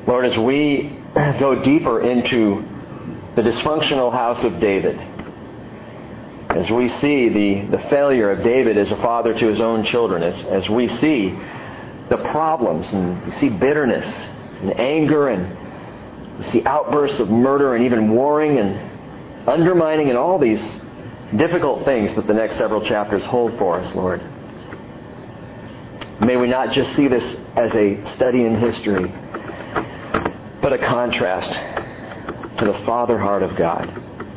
Lord, as we go deeper into the dysfunctional house of David, as we see the failure of David as a father to his own children, as we see the problems, and we see bitterness and anger, and we see outbursts of murder and even warring and undermining and all these difficult things that the next several chapters hold for us, Lord. May we not just see this as a study in history, but a contrast to the Father heart of God.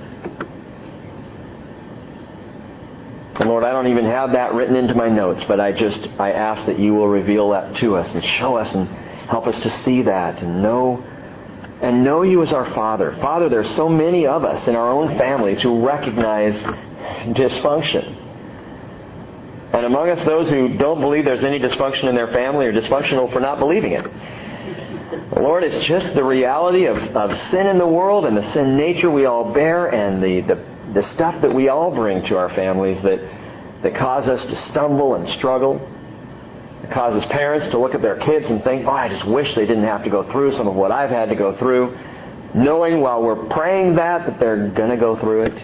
And Lord, I don't even have that written into my notes, but I ask that you will reveal that to us and show us and help us to see that and know you as our Father. Father, there's so many of us in our own families who recognize dysfunction. And among us, those who don't believe there's any dysfunction in their family are dysfunctional for not believing it. Lord, it's just the reality of sin in the world and the sin nature we all bear and the stuff that we all bring to our families that cause us to stumble and struggle. It causes parents to look at their kids and think, I just wish they didn't have to go through some of what I've had to go through, knowing while we're praying that they're going to go through it.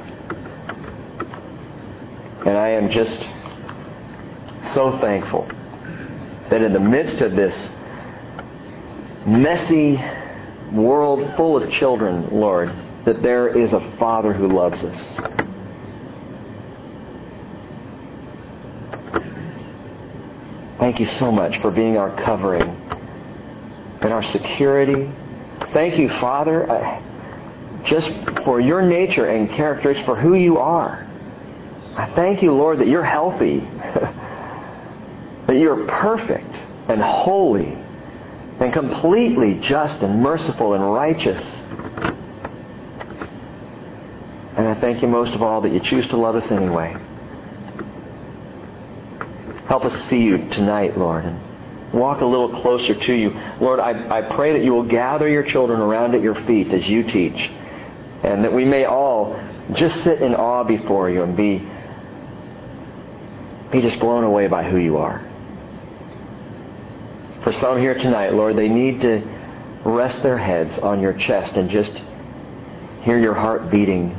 And I am just so thankful that in the midst of this messy world full of children, Lord, that there is a Father who loves us. Thank you so much for being our covering and our security. Thank you, Father, just for your nature and characteristics, for who you are. I thank you, Lord, that you're healthy, that you're perfect and holy and completely just and merciful and righteous. And I thank you most of all that you choose to love us anyway. Help us see you tonight, Lord, and walk a little closer to you. Lord, I pray that you will gather your children around at your feet as you teach, and that we may all just sit in awe before you and be just blown away by who you are. For some here tonight, Lord, they need to rest their heads on your chest and just hear your heart beating.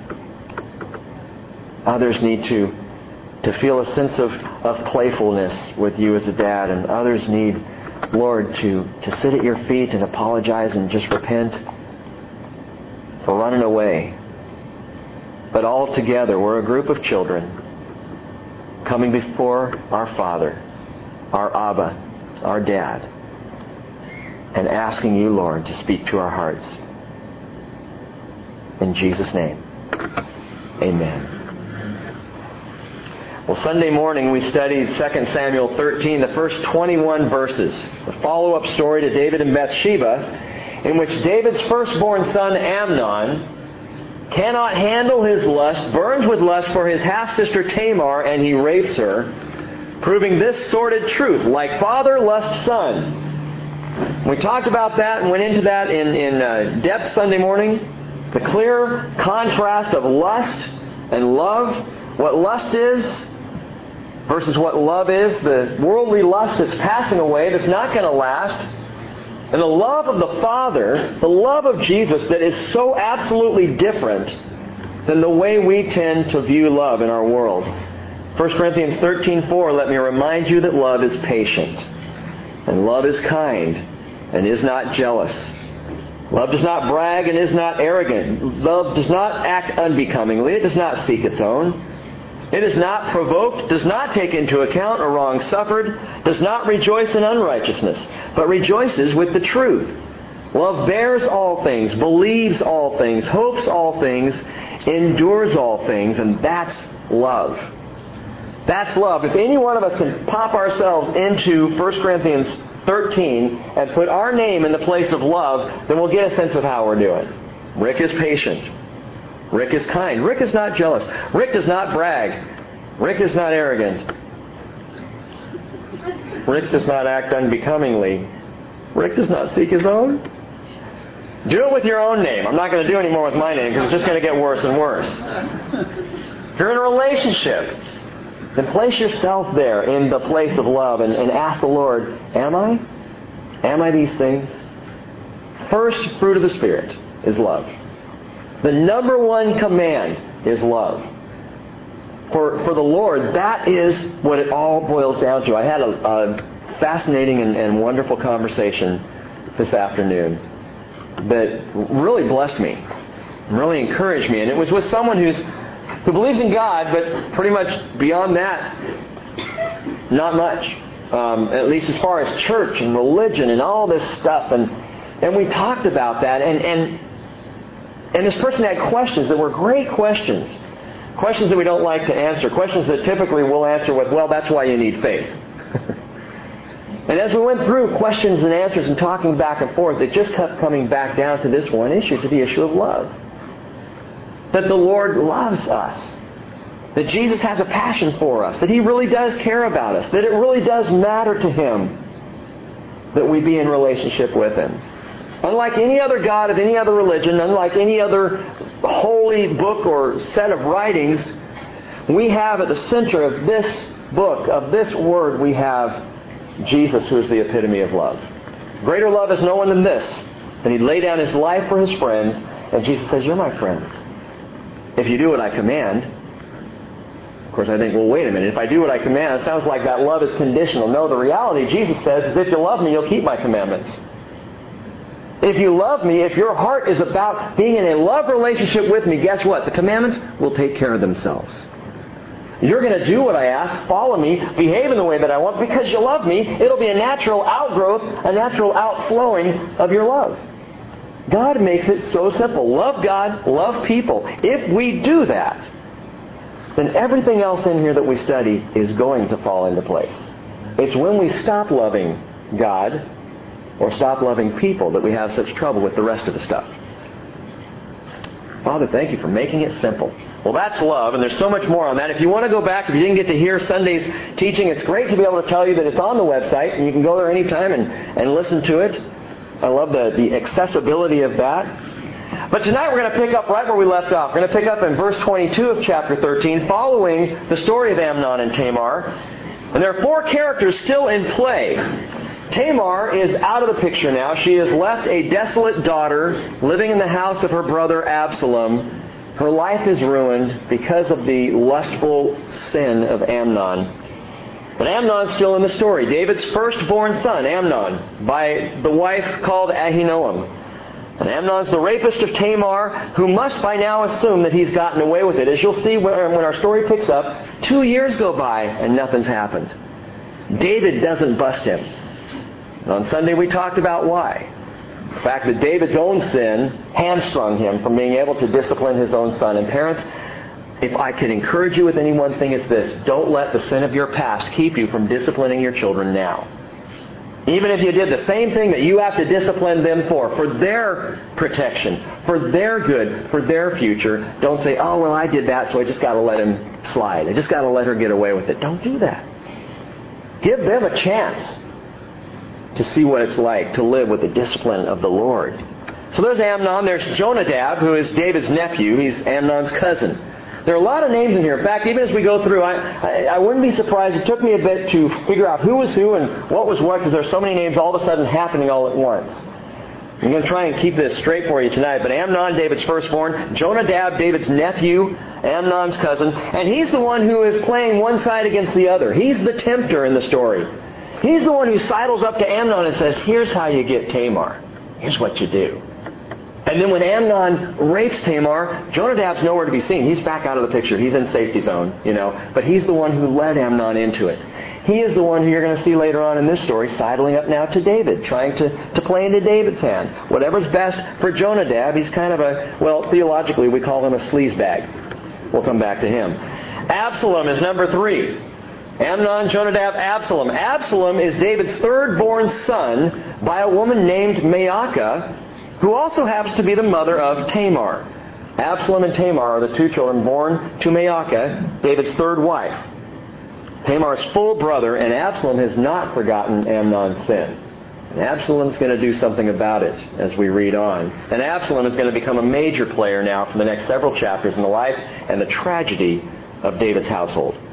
Others need to feel a sense of playfulness with you as a dad, and others need, Lord, to sit at your feet and apologize and just repent for running away. But all together, we're a group of children coming before our Father, our Abba, our Dad, and asking you, Lord, to speak to our hearts. In Jesus' name, amen. Well, Sunday morning we studied 2 Samuel 13, the first 21 verses, the follow-up story to David and Bathsheba, in which David's firstborn son Amnon cannot handle his lust, burns with lust for his half-sister Tamar, and he rapes her, proving this sordid truth: like father, lust son. We talked about that and went into that in depth Sunday morning. The clear contrast of lust and love, what lust is versus what love is. The worldly lust is passing away, that's not going to last. And the love of the Father, the love of Jesus, that is so absolutely different than the way we tend to view love in our world. 1 Corinthians 13:4, let me remind you that love is patient, and love is kind, and is not jealous. Love does not brag and is not arrogant. Love does not act unbecomingly. It does not seek its own. It is not provoked, does not take into account a wrong suffered, does not rejoice in unrighteousness, but rejoices with the truth. Love bears all things, believes all things, hopes all things, endures all things, and that's love. That's love. If any one of us can pop ourselves into 1 Corinthians 13 and put our name in the place of love, then we'll get a sense of how we're doing. Rick is patient. Rick is kind. Rick is not jealous. Rick does not brag. Rick is not arrogant. Rick does not act unbecomingly. Rick does not seek his own. Do it with your own name. I'm not going to do any more with my name because it's just going to get worse and worse. If you're in a relationship, then place yourself there in the place of love and ask the Lord, am I? Am I these things? first fruit of the Spirit is love. The number one command is love. For the Lord, that is what it all boils down to. I had a fascinating and wonderful conversation this afternoon that really blessed me, really encouraged me. And it was with someone who believes in God, but pretty much beyond that, not much. At least as far as church and religion and all this stuff. And we talked about that. And this person had questions that were great questions. Questions that we don't like to answer. Questions that typically we'll answer with, well, that's why you need faith. And as we went through questions and answers and talking back and forth, it just kept coming back down to this one issue, to the issue of love. That the Lord loves us. That Jesus has a passion for us. That He really does care about us. That it really does matter to Him that we be in relationship with Him. Unlike any other God of any other religion, unlike any other holy book or set of writings, we have at the center of this book, of this Word, we have Jesus, who is the epitome of love. Greater love is no one than this, that He laid down His life for His friends. And Jesus says, you're my friends if you do what I command. Of course, I think, well, wait a minute. If I do what I command, it sounds like that love is conditional. No, the reality, Jesus says, is if you love me, you'll keep my commandments. If you love me, if your heart is about being in a love relationship with me, guess what? The commandments will take care of themselves. You're going to do what I ask, follow me, behave in the way that I want, because you love me. It'll be a natural outgrowth, a natural outflowing of your love. God makes it so simple. Love God, love people. If we do that, then everything else in here that we study is going to fall into place. It's when we stop loving God or stop loving people that we have such trouble with the rest of the stuff. Father, thank you for making it simple. Well, that's love, and there's so much more on that. If you want to go back, if you didn't get to hear Sunday's teaching, it's great to be able to tell you that it's on the website, and you can go there anytime and listen to it. I love the accessibility of that. But tonight we're going to pick up right where we left off. We're going to pick up in verse 22 of chapter 13, following the story of Amnon and Tamar. And there are four characters still in play. Tamar is out of the picture now. She has left a desolate daughter living in the house of her brother Absalom. Her life is ruined because of the lustful sin of Amnon. But Amnon's still in the story. David's firstborn son, Amnon, by the wife called Ahinoam. And Amnon's the rapist of Tamar, who must by now assume that he's gotten away with it. As you'll see when our story picks up, 2 years go by and nothing's happened. David doesn't bust him. And on Sunday we talked about why. The fact that David's own sin hamstrung him from being able to discipline his own son. And parents, if I can encourage you with any one thing, it's this. Don't let the sin of your past keep you from disciplining your children now. Even if you did the same thing that you have to discipline them for their protection, for their good, for their future, don't say, oh, well, I did that, so I just got to let him slide. I just got to let her get away with it. Don't do that. Give them a chance to see what it's like to live with the discipline of the Lord. So there's Amnon. There's Jonadab, who is David's nephew. He's Amnon's cousin. There are a lot of names in here. In fact, even as we go through, I wouldn't be surprised. It took me a bit to figure out who was who and what was what, because there's so many names all of a sudden happening all at once. I'm going to try and keep this straight for you tonight. But Amnon, David's firstborn. Jonadab, David's nephew. Amnon's cousin. And he's the one who is playing one side against the other. He's the tempter in the story. He's the one who sidles up to Amnon and says, here's how you get Tamar. Here's what you do. And then when Amnon rapes Tamar, Jonadab's nowhere to be seen. He's back out of the picture. He's in safety zone, But he's the one who led Amnon into it. He is the one who you're going to see later on in this story sidling up now to David, trying to play into David's hand. Whatever's best for Jonadab, he's kind of theologically we call him a sleazebag. We'll come back to him. Absalom is number 3. Amnon, Jonadab, Absalom. Absalom is David's third-born son by a woman named Maacah, who also happens to be the mother of Tamar. Absalom and Tamar are the two children born to Maacah, David's third wife. Tamar's full brother, and Absalom has not forgotten Amnon's sin. And Absalom's going to do something about it as we read on. And Absalom is going to become a major player now for the next several chapters in the life and the tragedy of David's household.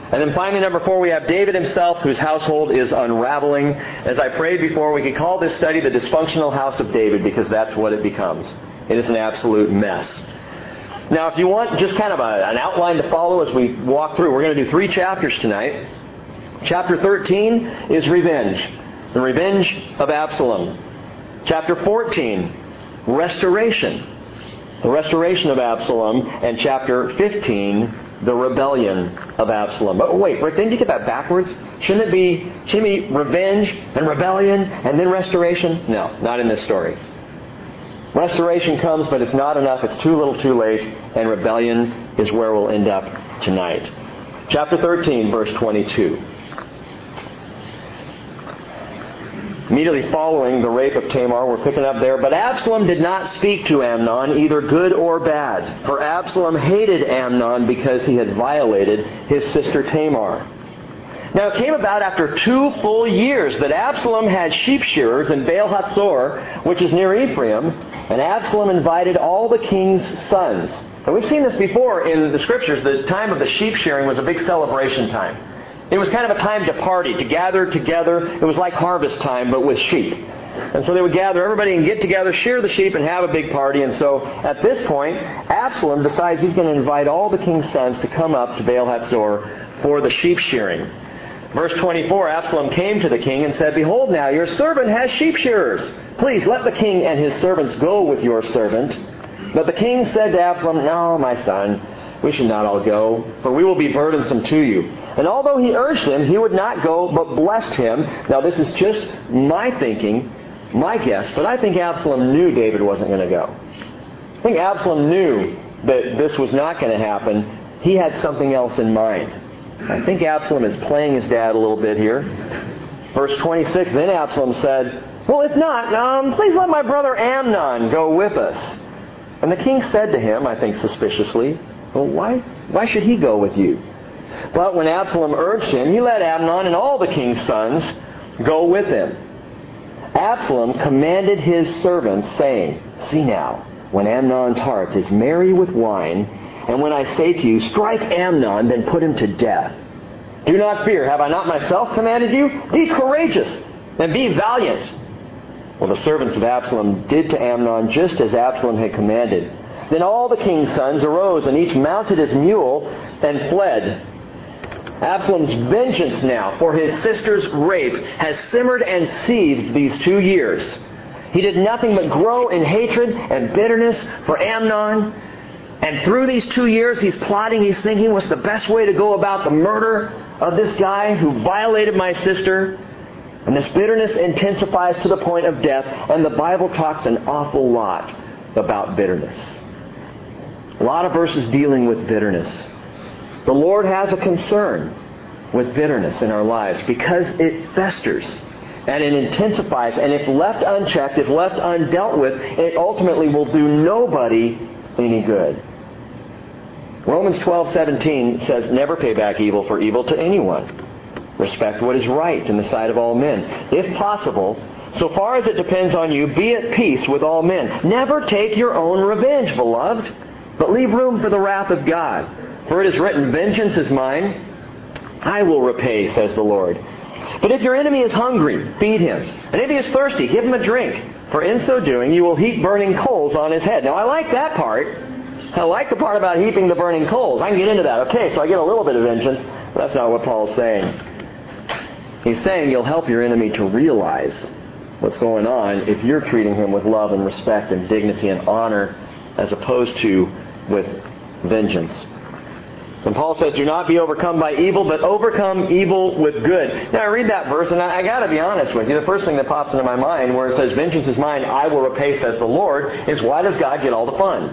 And then finally, number 4, we have David himself, whose household is unraveling. As I prayed before, we could call this study the dysfunctional house of David, because that's what it becomes. It is an absolute mess. Now, if you want just kind of an outline to follow as we walk through, we're going to do 3 chapters tonight. Chapter 13 is revenge. The revenge of Absalom. Chapter 14, restoration. The restoration of Absalom. And chapter 15, the rebellion of Absalom. But wait, Rick, didn't you get that backwards? Shouldn't it be revenge and rebellion and then restoration? No, not in this story. Restoration comes, but it's not enough. It's too little too late. And rebellion is where we'll end up tonight. Chapter 13, verse 22. Immediately following the rape of Tamar, we're picking up there. But Absalom did not speak to Amnon, either good or bad. For Absalom hated Amnon because he had violated his sister Tamar. Now it came about after 2 full years that Absalom had sheep shearers in Baal Hatzor, which is near Ephraim, and Absalom invited all the king's sons. And we've seen this before in the Scriptures. The time of the sheep shearing was a big celebration time. It was kind of a time to party, to gather together. It was like harvest time, but with sheep. And so they would gather everybody and get together, shear the sheep, and have a big party. And so at this point, Absalom decides he's going to invite all the king's sons to come up to Baal Hatzor for the sheep shearing. Verse 24, Absalom came to the king and said, "Behold now, your servant has sheep shearers. Please let the king and his servants go with your servant." But the king said to Absalom, "No, my son, we should not all go, for we will be burdensome to you." And although he urged him, he would not go, but blessed him. Now this is just my thinking, my guess, but I think Absalom knew David wasn't going to go. I think Absalom knew that this was not going to happen. He had something else in mind. I think Absalom is playing his dad a little bit here. Verse 26, then Absalom said, "Well, if not, please let my brother Amnon go with us." And the king said to him, I think suspiciously, "Well, why should he go with you?" But when Absalom urged him, he let Amnon and all the king's sons go with him. Absalom commanded his servants, saying, "See now, when Amnon's heart is merry with wine, and when I say to you, 'Strike Amnon,' then put him to death. Do not fear. Have I not myself commanded you? Be courageous and be valiant." Well, the servants of Absalom did to Amnon just as Absalom had commanded. Then all the king's sons arose, and each mounted his mule and fled. Absalom's vengeance now for his sister's rape has simmered and seethed these 2 years. He did nothing but grow in hatred and bitterness for Amnon. And through these 2 years, he's plotting, he's thinking, what's the best way to go about the murder of this guy who violated my sister? And this bitterness intensifies to the point of death. And the Bible talks an awful lot about bitterness. A lot of verses dealing with bitterness. The Lord has a concern with bitterness in our lives because it festers and it intensifies. And if left unchecked, if left undealt with, it ultimately will do nobody any good. Romans 12:17 says, "Never pay back evil for evil to anyone. Respect what is right in the sight of all men. If possible, so far as it depends on you, be at peace with all men. Never take your own revenge, beloved, but leave room for the wrath of God. For it is written, 'Vengeance is mine, I will repay,' says the Lord. But if your enemy is hungry, feed him. And if he is thirsty, give him a drink. For in so doing, you will heap burning coals on his head." Now, I like that part. I like the part about heaping the burning coals. I can get into that. Okay, so I get a little bit of vengeance. But that's not what Paul's saying. He's saying you'll help your enemy to realize what's going on if you're treating him with love and respect and dignity and honor as opposed to with vengeance. And Paul says, "Do not be overcome by evil, but overcome evil with good." Now, I read that verse, and I got to be honest with you. The first thing that pops into my mind where it says, "Vengeance is mine, I will repay," says the Lord, is why does God get all the fun?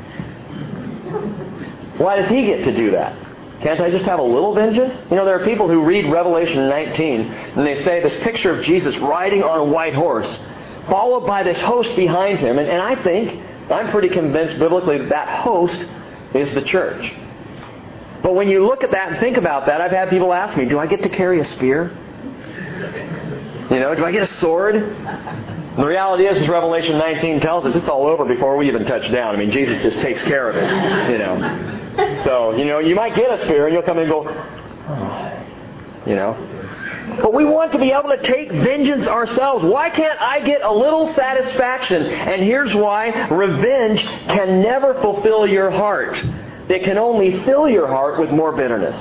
Why does He get to do that? Can't I just have a little vengeance? You know, there are people who read Revelation 19, and they say this picture of Jesus riding on a white horse, followed by this host behind Him. And I think, I'm pretty convinced biblically that that host is the church. But when you look at that and think about that, I've had people ask me, do I get to carry a spear? You know, do I get a sword? The reality is, as Revelation 19 tells us, it's all over before we even touch down. I mean, Jesus just takes care of it, you know. So, you know, you might get a spear and you'll come in and go, But we want to be able to take vengeance ourselves. Why can't I get a little satisfaction? And here's why. Revenge can never fulfill your heart. It can only fill your heart with more bitterness.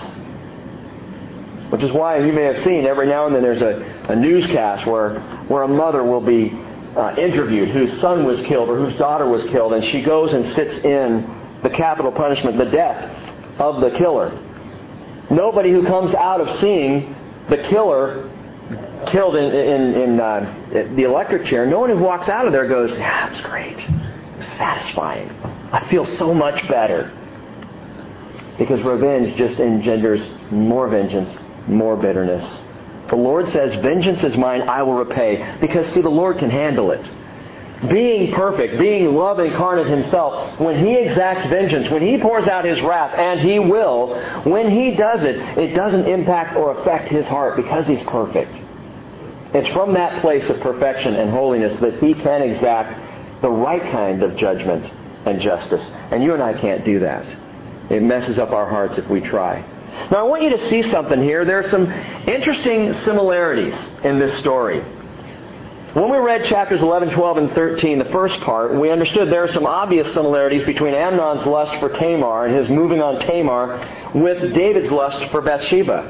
Which is why, as you may have seen, every now and then there's a newscast where a mother will be interviewed whose son was killed or whose daughter was killed, and she goes and sits in the capital punishment, the death of the killer. Nobody who comes out of seeing the killer killed in the electric chair, no one who walks out of there goes, "Yeah, it was great. It was satisfying. I feel so much better." Because revenge just engenders more vengeance, more bitterness. The Lord says, "Vengeance is mine, I will repay." Because, see, the Lord can handle it. Being perfect, being love incarnate Himself, when He exacts vengeance, when He pours out His wrath, and He will, when He does it, it doesn't impact or affect His heart because He's perfect. It's from that place of perfection and holiness that He can exact the right kind of judgment and justice. And you and I can't do that. It messes up our hearts if we try. Now I want you to see something here. There are some interesting similarities in this story. When we read chapters 11, 12, and 13, the first part, we understood there are some obvious similarities between Amnon's lust for Tamar and his moving on Tamar with David's lust for Bathsheba.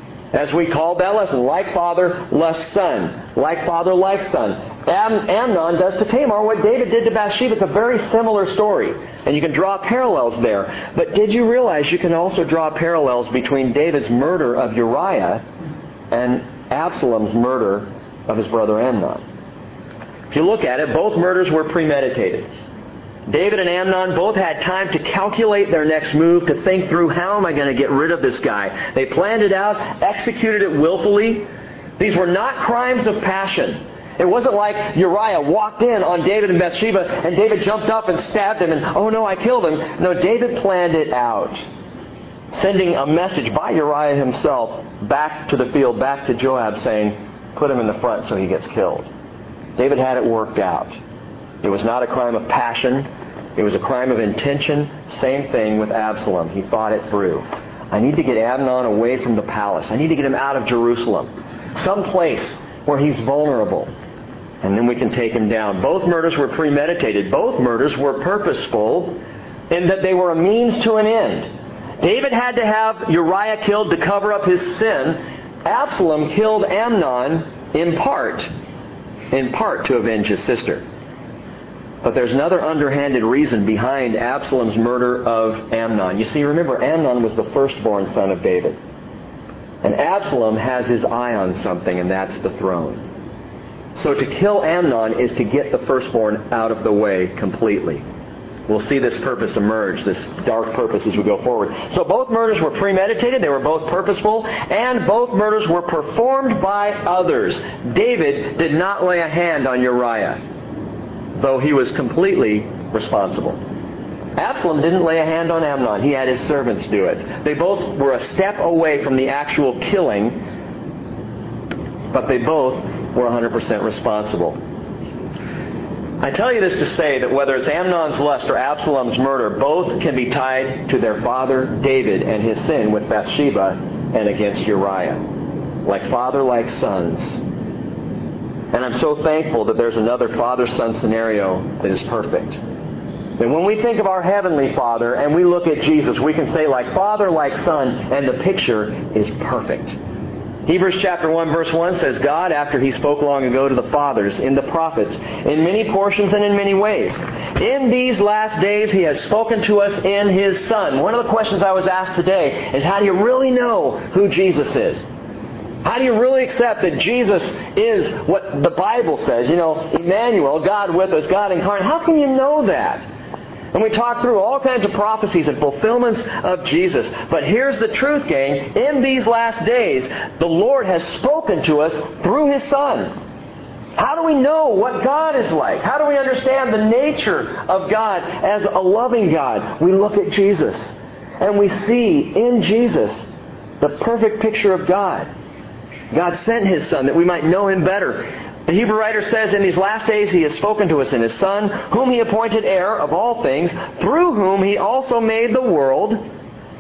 As we called that lesson, like father, lust son. Like father, like son. Amnon does to Tamar what David did to Bathsheba. It's a very similar story. And you can draw parallels there. But did you realize you can also draw parallels between David's murder of Uriah and Absalom's murder of his brother Amnon? If you look at it, both murders were premeditated. David and Amnon both had time to calculate their next move, to think through, how am I going to get rid of this guy? They planned it out, executed it willfully. These were not crimes of passion. It wasn't like Uriah walked in on David and Bathsheba and David jumped up and stabbed him and, "Oh no, I killed him." No, David planned it out, sending a message by Uriah himself back to the field, back to Joab, saying, "Put him in the front so he gets killed." David had it worked out. It was not a crime of passion. It was a crime of intention. Same thing with Absalom. He thought it through. I need to get Amnon away from the palace. I need to get him out of Jerusalem. Some place where he's vulnerable. And then we can take him down. Both murders were premeditated. Both murders were purposeful in that they were a means to an end. David had to have Uriah killed to cover up his sin. Absalom killed Amnon in part to avenge his sister. But there's another underhanded reason behind Absalom's murder of Amnon. You see, remember, Amnon was the firstborn son of David. And Absalom has his eye on something, and that's the throne. So to kill Amnon is to get the firstborn out of the way completely. We'll see this purpose emerge, this dark purpose, as we go forward. So both murders were premeditated, they were both purposeful, and both murders were performed by others. David did not lay a hand on Uriah, though he was completely responsible. Absalom didn't lay a hand on Amnon. He had his servants do it. They both were a step away from the actual killing, but they both were 100% responsible. I tell you this to say that whether it's Amnon's lust or Absalom's murder, both can be tied to their father David and his sin with Bathsheba and against Uriah. Like father, like sons. And I'm so thankful that there's another father-son scenario that is perfect. And when we think of our Heavenly Father and we look at Jesus, we can say like father, like son, and the picture is perfect. Hebrews chapter 1 verse 1 says, God, after He spoke long ago to the fathers in the prophets, in many portions and in many ways, in these last days He has spoken to us in His Son. One of the questions I was asked today is, how do you really know who Jesus is? How do you really accept that Jesus is what the Bible says? You know, Emmanuel, God with us, God incarnate. How can you know that? And we talk through all kinds of prophecies and fulfillments of Jesus. But here's the truth, gang. In these last days, the Lord has spoken to us through His Son. How do we know what God is like? How do we understand the nature of God as a loving God? We look at Jesus. And we see in Jesus the perfect picture of God. God sent His Son that we might know Him better. The Hebrew writer says, in these last days He has spoken to us in His Son, whom He appointed heir of all things, through whom He also made the world.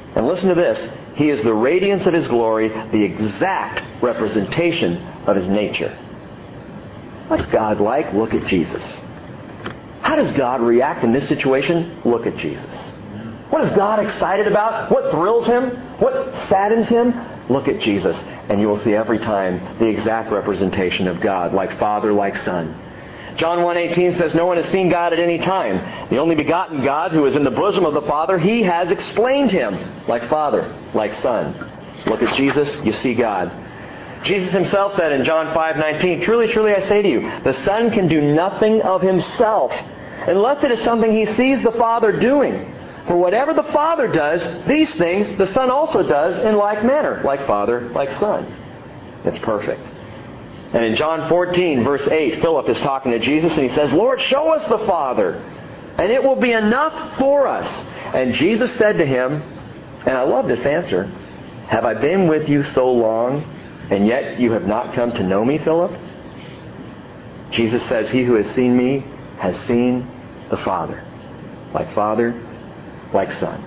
And listen to this. He is the radiance of His glory, the exact representation of His nature. What's God like? Look at Jesus. How does God react in this situation? Look at Jesus. What is God excited about? What thrills Him? What saddens Him? Look at Jesus. And you will see every time the exact representation of God, like Father, like Son. John 1:18 says, no one has seen God at any time. The only begotten God who is in the bosom of the Father, He has explained Him, like Father, like Son. Look at Jesus, you see God. Jesus Himself said in John 5:19, truly, truly I say to you, the Son can do nothing of Himself, unless it is something He sees the Father doing. For whatever the Father does, these things the Son also does in like manner, like Father, like Son. It's perfect. And in John 14, verse 8, Philip is talking to Jesus and he says, Lord, show us the Father, and it will be enough for us. And Jesus said to him, and I love this answer, have I been with you so long, and yet you have not come to know me, Philip? Jesus says, he who has seen me has seen the Father. Like Father, like Son.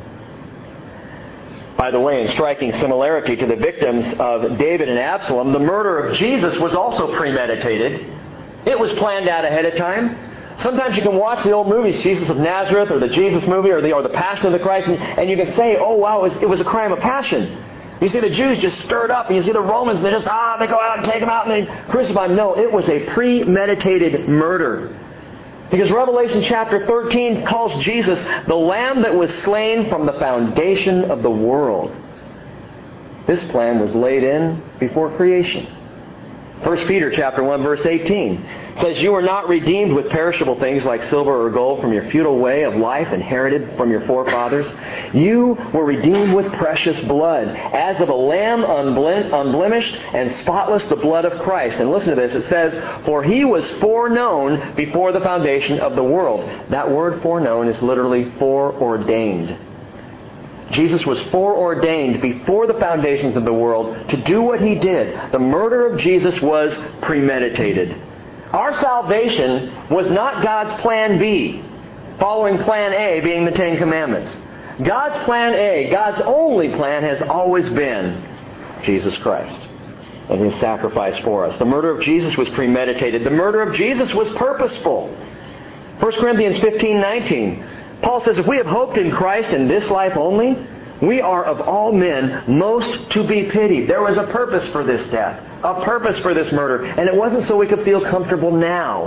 By the way, in striking similarity to the victims of David and Absalom, the murder of Jesus was also premeditated. It was planned out ahead of time. Sometimes you can watch the old movies, Jesus of Nazareth, or the Jesus movie, or the Passion of the Christ, and you can say, oh wow, it was a crime of passion. You see the Jews just stirred up, and you see the Romans, they go out and take them out and they crucify them. No, it was a premeditated murder. Because Revelation chapter 13 calls Jesus the Lamb that was slain from the foundation of the world. This plan was laid in before creation. 1 Peter chapter 1 verse 18 says, you are not redeemed with perishable things like silver or gold from your futile way of life inherited from your forefathers. You were redeemed with precious blood, as of a lamb unblemished and spotless, the blood of Christ. And listen to this, it says, for He was foreknown before the foundation of the world. That word foreknown is literally foreordained. Jesus was foreordained before the foundations of the world to do what He did. The murder of Jesus was premeditated. Our salvation was not God's plan B, following plan A being the Ten Commandments. God's plan A, God's only plan, has always been Jesus Christ and His sacrifice for us. The murder of Jesus was premeditated. The murder of Jesus was purposeful. 1 Corinthians 15:19, Paul says, if we have hoped in Christ in this life only, we are of all men most to be pitied. There was a purpose for this death, a purpose for this murder, and it wasn't so we could feel comfortable now.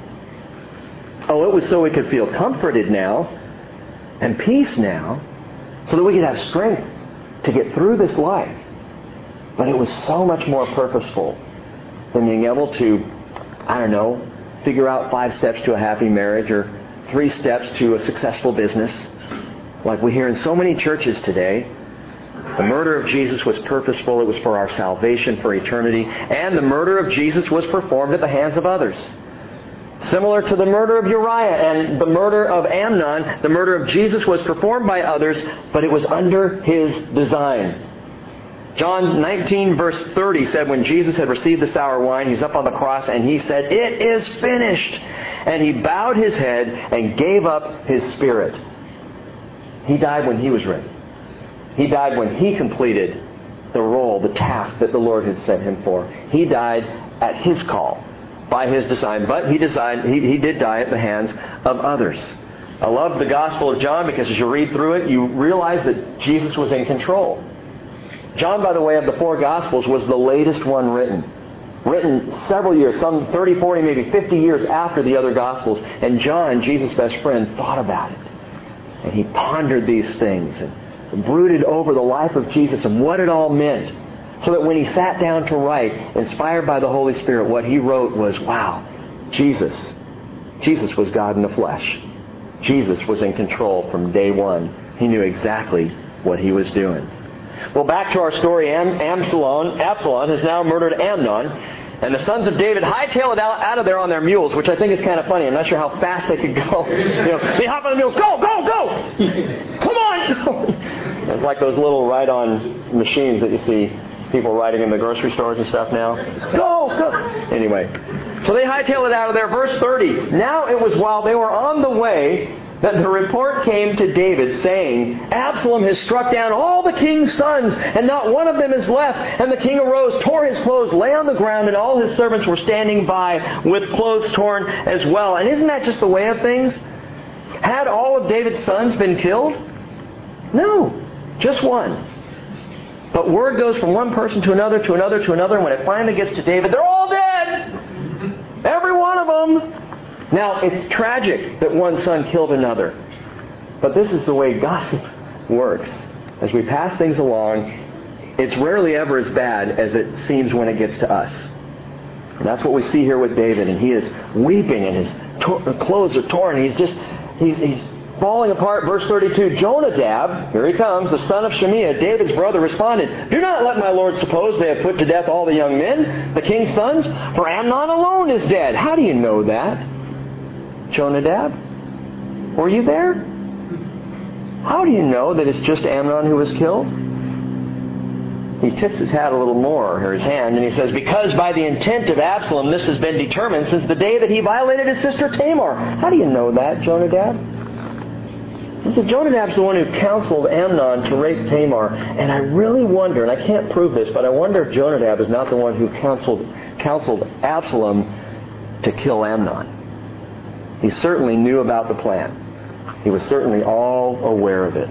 Oh, it was so we could feel comforted now and peace now, so that we could have strength to get through this life. But it was so much more purposeful than being able to, figure out 5 steps to a happy marriage or 3 steps to a successful business. Like we hear in so many churches today, the murder of Jesus was purposeful. It was for our salvation, for eternity. And the murder of Jesus was performed at the hands of others. Similar to the murder of Uriah and the murder of Amnon, the murder of Jesus was performed by others, but it was under His design. John 19 verse 30 said when Jesus had received the sour wine, He's up on the cross and He said, it is finished. And He bowed His head and gave up His spirit. He died when He was ready. He died when He completed the role, the task that the Lord had sent Him for. He died at His call, by His design, but He did die at the hands of others. I love the Gospel of John because as you read through it, you realize that Jesus was in control. John, by the way, of the 4 Gospels, was the latest one written. Written several years, some 30, 40, maybe 50 years after the other Gospels. And John, Jesus' best friend, thought about it. And he pondered these things and brooded over the life of Jesus and what it all meant. So that when he sat down to write, inspired by the Holy Spirit, what he wrote was, wow, Jesus was God in the flesh. Jesus was in control from day one. He knew exactly what He was doing. Well, back to our story. Absalom has now murdered Amnon. And the sons of David hightail it out of there on their mules, which I think is kind of funny. I'm not sure how fast they could go. They hop on the mules. Go, go, go! Come on! It's like those little ride-on machines that you see people riding in the grocery stores and stuff now. Go, go! Anyway, so they hightail it out of there. Verse 30. Now it was while they were on the way that the report came to David saying, Absalom has struck down all the king's sons, and not one of them is left. And the king arose, tore his clothes, lay on the ground, and all his servants were standing by with clothes torn as well. And isn't that just the way of things? Had all of David's sons been killed? No, just one. But word goes from one person to another, to another, to another, and when it finally gets to David, they're all dead! Every one of them! Now, it's tragic that one son killed another. But this is the way gossip works. As we pass things along, it's rarely ever as bad as it seems when it gets to us. And that's what we see here with David. And he is weeping, and his clothes are torn. He's falling apart. Verse 32, Jonadab, here he comes, the son of Shemiah, David's brother, responded, Do not let my lord suppose they have put to death all the young men, the king's sons, for Amnon alone is dead. How do you know that? Jonadab, were you there? How do you know that it's just Amnon who was killed? He tips his hat a little more, or his hand, and he says, Because by the intent of Absalom this has been determined since the day that he violated his sister Tamar. How do you know that, Jonadab? He said, Jonadab's the one who counseled Amnon to rape Tamar. And I really wonder, and I can't prove this, but I wonder if Jonadab is not the one who counseled Absalom to kill Amnon. He certainly knew about the plan. He was certainly all aware of it.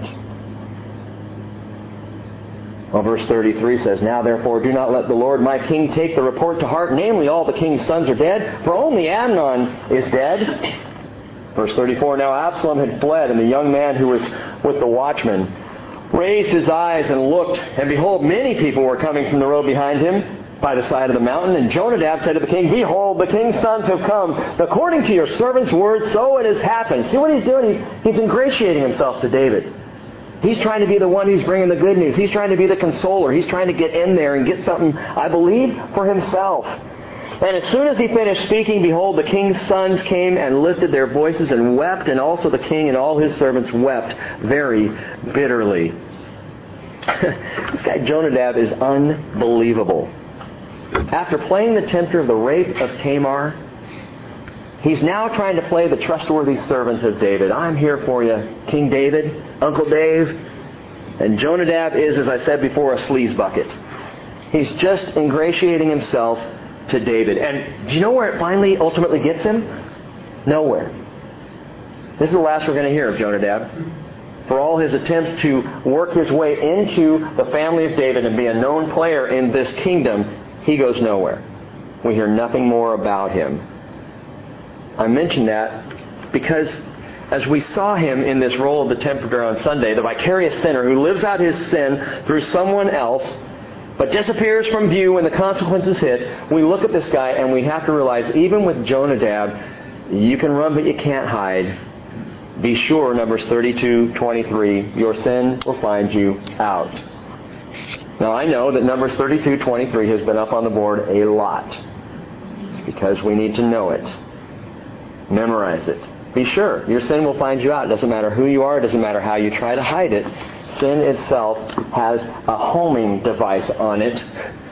Well, verse 33 says, Now therefore do not let the Lord my king take the report to heart, namely all the king's sons are dead, for only Amnon is dead. Verse 34, Now Absalom had fled, and the young man who was with the watchman raised his eyes and looked, and behold, many people were coming from the road behind him, by the side of the mountain. And Jonadab said to the king, Behold, the king's sons have come. According to your servant's word, so it has happened. See what he's doing? He's ingratiating himself to David. He's trying to be the one who's bringing the good news. He's trying to be the consoler. He's trying to get in there and get something, I believe, for himself. And as soon as he finished speaking, behold, the king's sons came and lifted their voices and wept, and also the king and all his servants wept very bitterly. This guy Jonadab is unbelievable. After playing the tempter of the rape of Tamar, he's now trying to play the trustworthy servant of David. I'm here for you, King David, Uncle Dave. And Jonadab is, as I said before, a sleaze bucket. He's just ingratiating himself to David. And do you know where it finally, ultimately gets him? Nowhere. This is the last we're going to hear of Jonadab. For all his attempts to work his way into the family of David and be a known player in this kingdom, he goes nowhere. We hear nothing more about him. I mention that because as we saw him in this role of the tempter on Sunday, the vicarious sinner who lives out his sin through someone else, but disappears from view when the consequences hit, we look at this guy and we have to realize, even with Jonadab, you can run but you can't hide. Be sure, Numbers 32:23, your sin will find you out. Now, I know that Numbers 32:23 has been up on the board a lot. It's because we need to know it. Memorize it. Be sure, your sin will find you out. It doesn't matter who you are. It doesn't matter how you try to hide it. Sin itself has a homing device on it,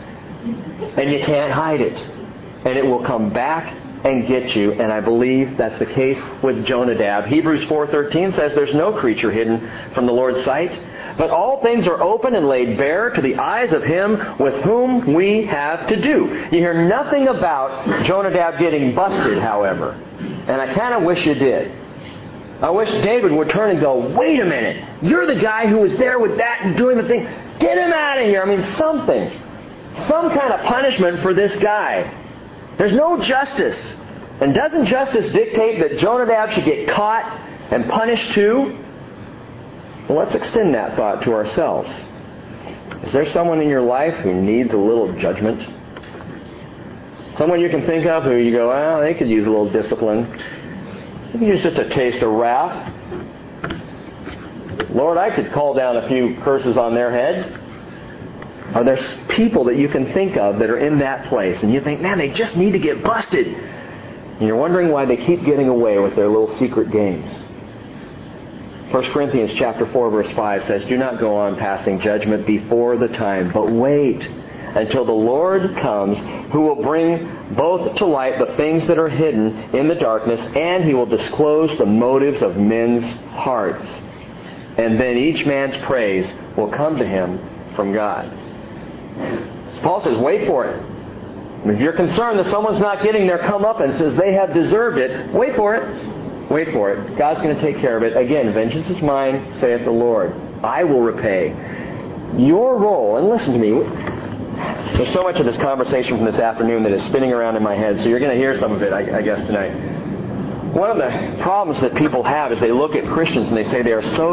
and you can't hide it. And it will come back and get you. And I believe that's the case with Jonadab. Hebrews 4:13 says there's no creature hidden from the Lord's sight, but all things are open and laid bare to the eyes of him with whom we have to do. You hear nothing about Jonadab getting busted, however. And I kind of wish you did. I wish David would turn and go, Wait a minute, you're the guy who was there with that and doing the thing. Get him out of here. I mean, something. Some kind of punishment for this guy. There's no justice. And doesn't justice dictate that Jonadab should get caught and punished too? Well, let's extend that thought to ourselves. Is there someone in your life who needs a little judgment? Someone you can think of who you go, well, they could use a little discipline. They could use just a taste of wrath. Lord, I could call down a few curses on their head. Are there people that you can think of that are in that place and you think, man, they just need to get busted? And you're wondering why they keep getting away with their little secret games. 1 Corinthians chapter 4, verse 5 says, Do not go on passing judgment before the time, but wait until the Lord comes, who will bring both to light the things that are hidden in the darkness, and He will disclose the motives of men's hearts. And then each man's praise will come to him from God. Paul says, wait for it. If you're concerned that someone's not getting their comeuppance as they have deserved it, wait for it. Wait for it. God's going to take care of it. Again, vengeance is mine, saith the Lord. I will repay. Your role, and listen to me, there's so much of this conversation from this afternoon that is spinning around in my head, so you're going to hear some of it, I guess, tonight. One of the problems that people have is they look at Christians and they say they are so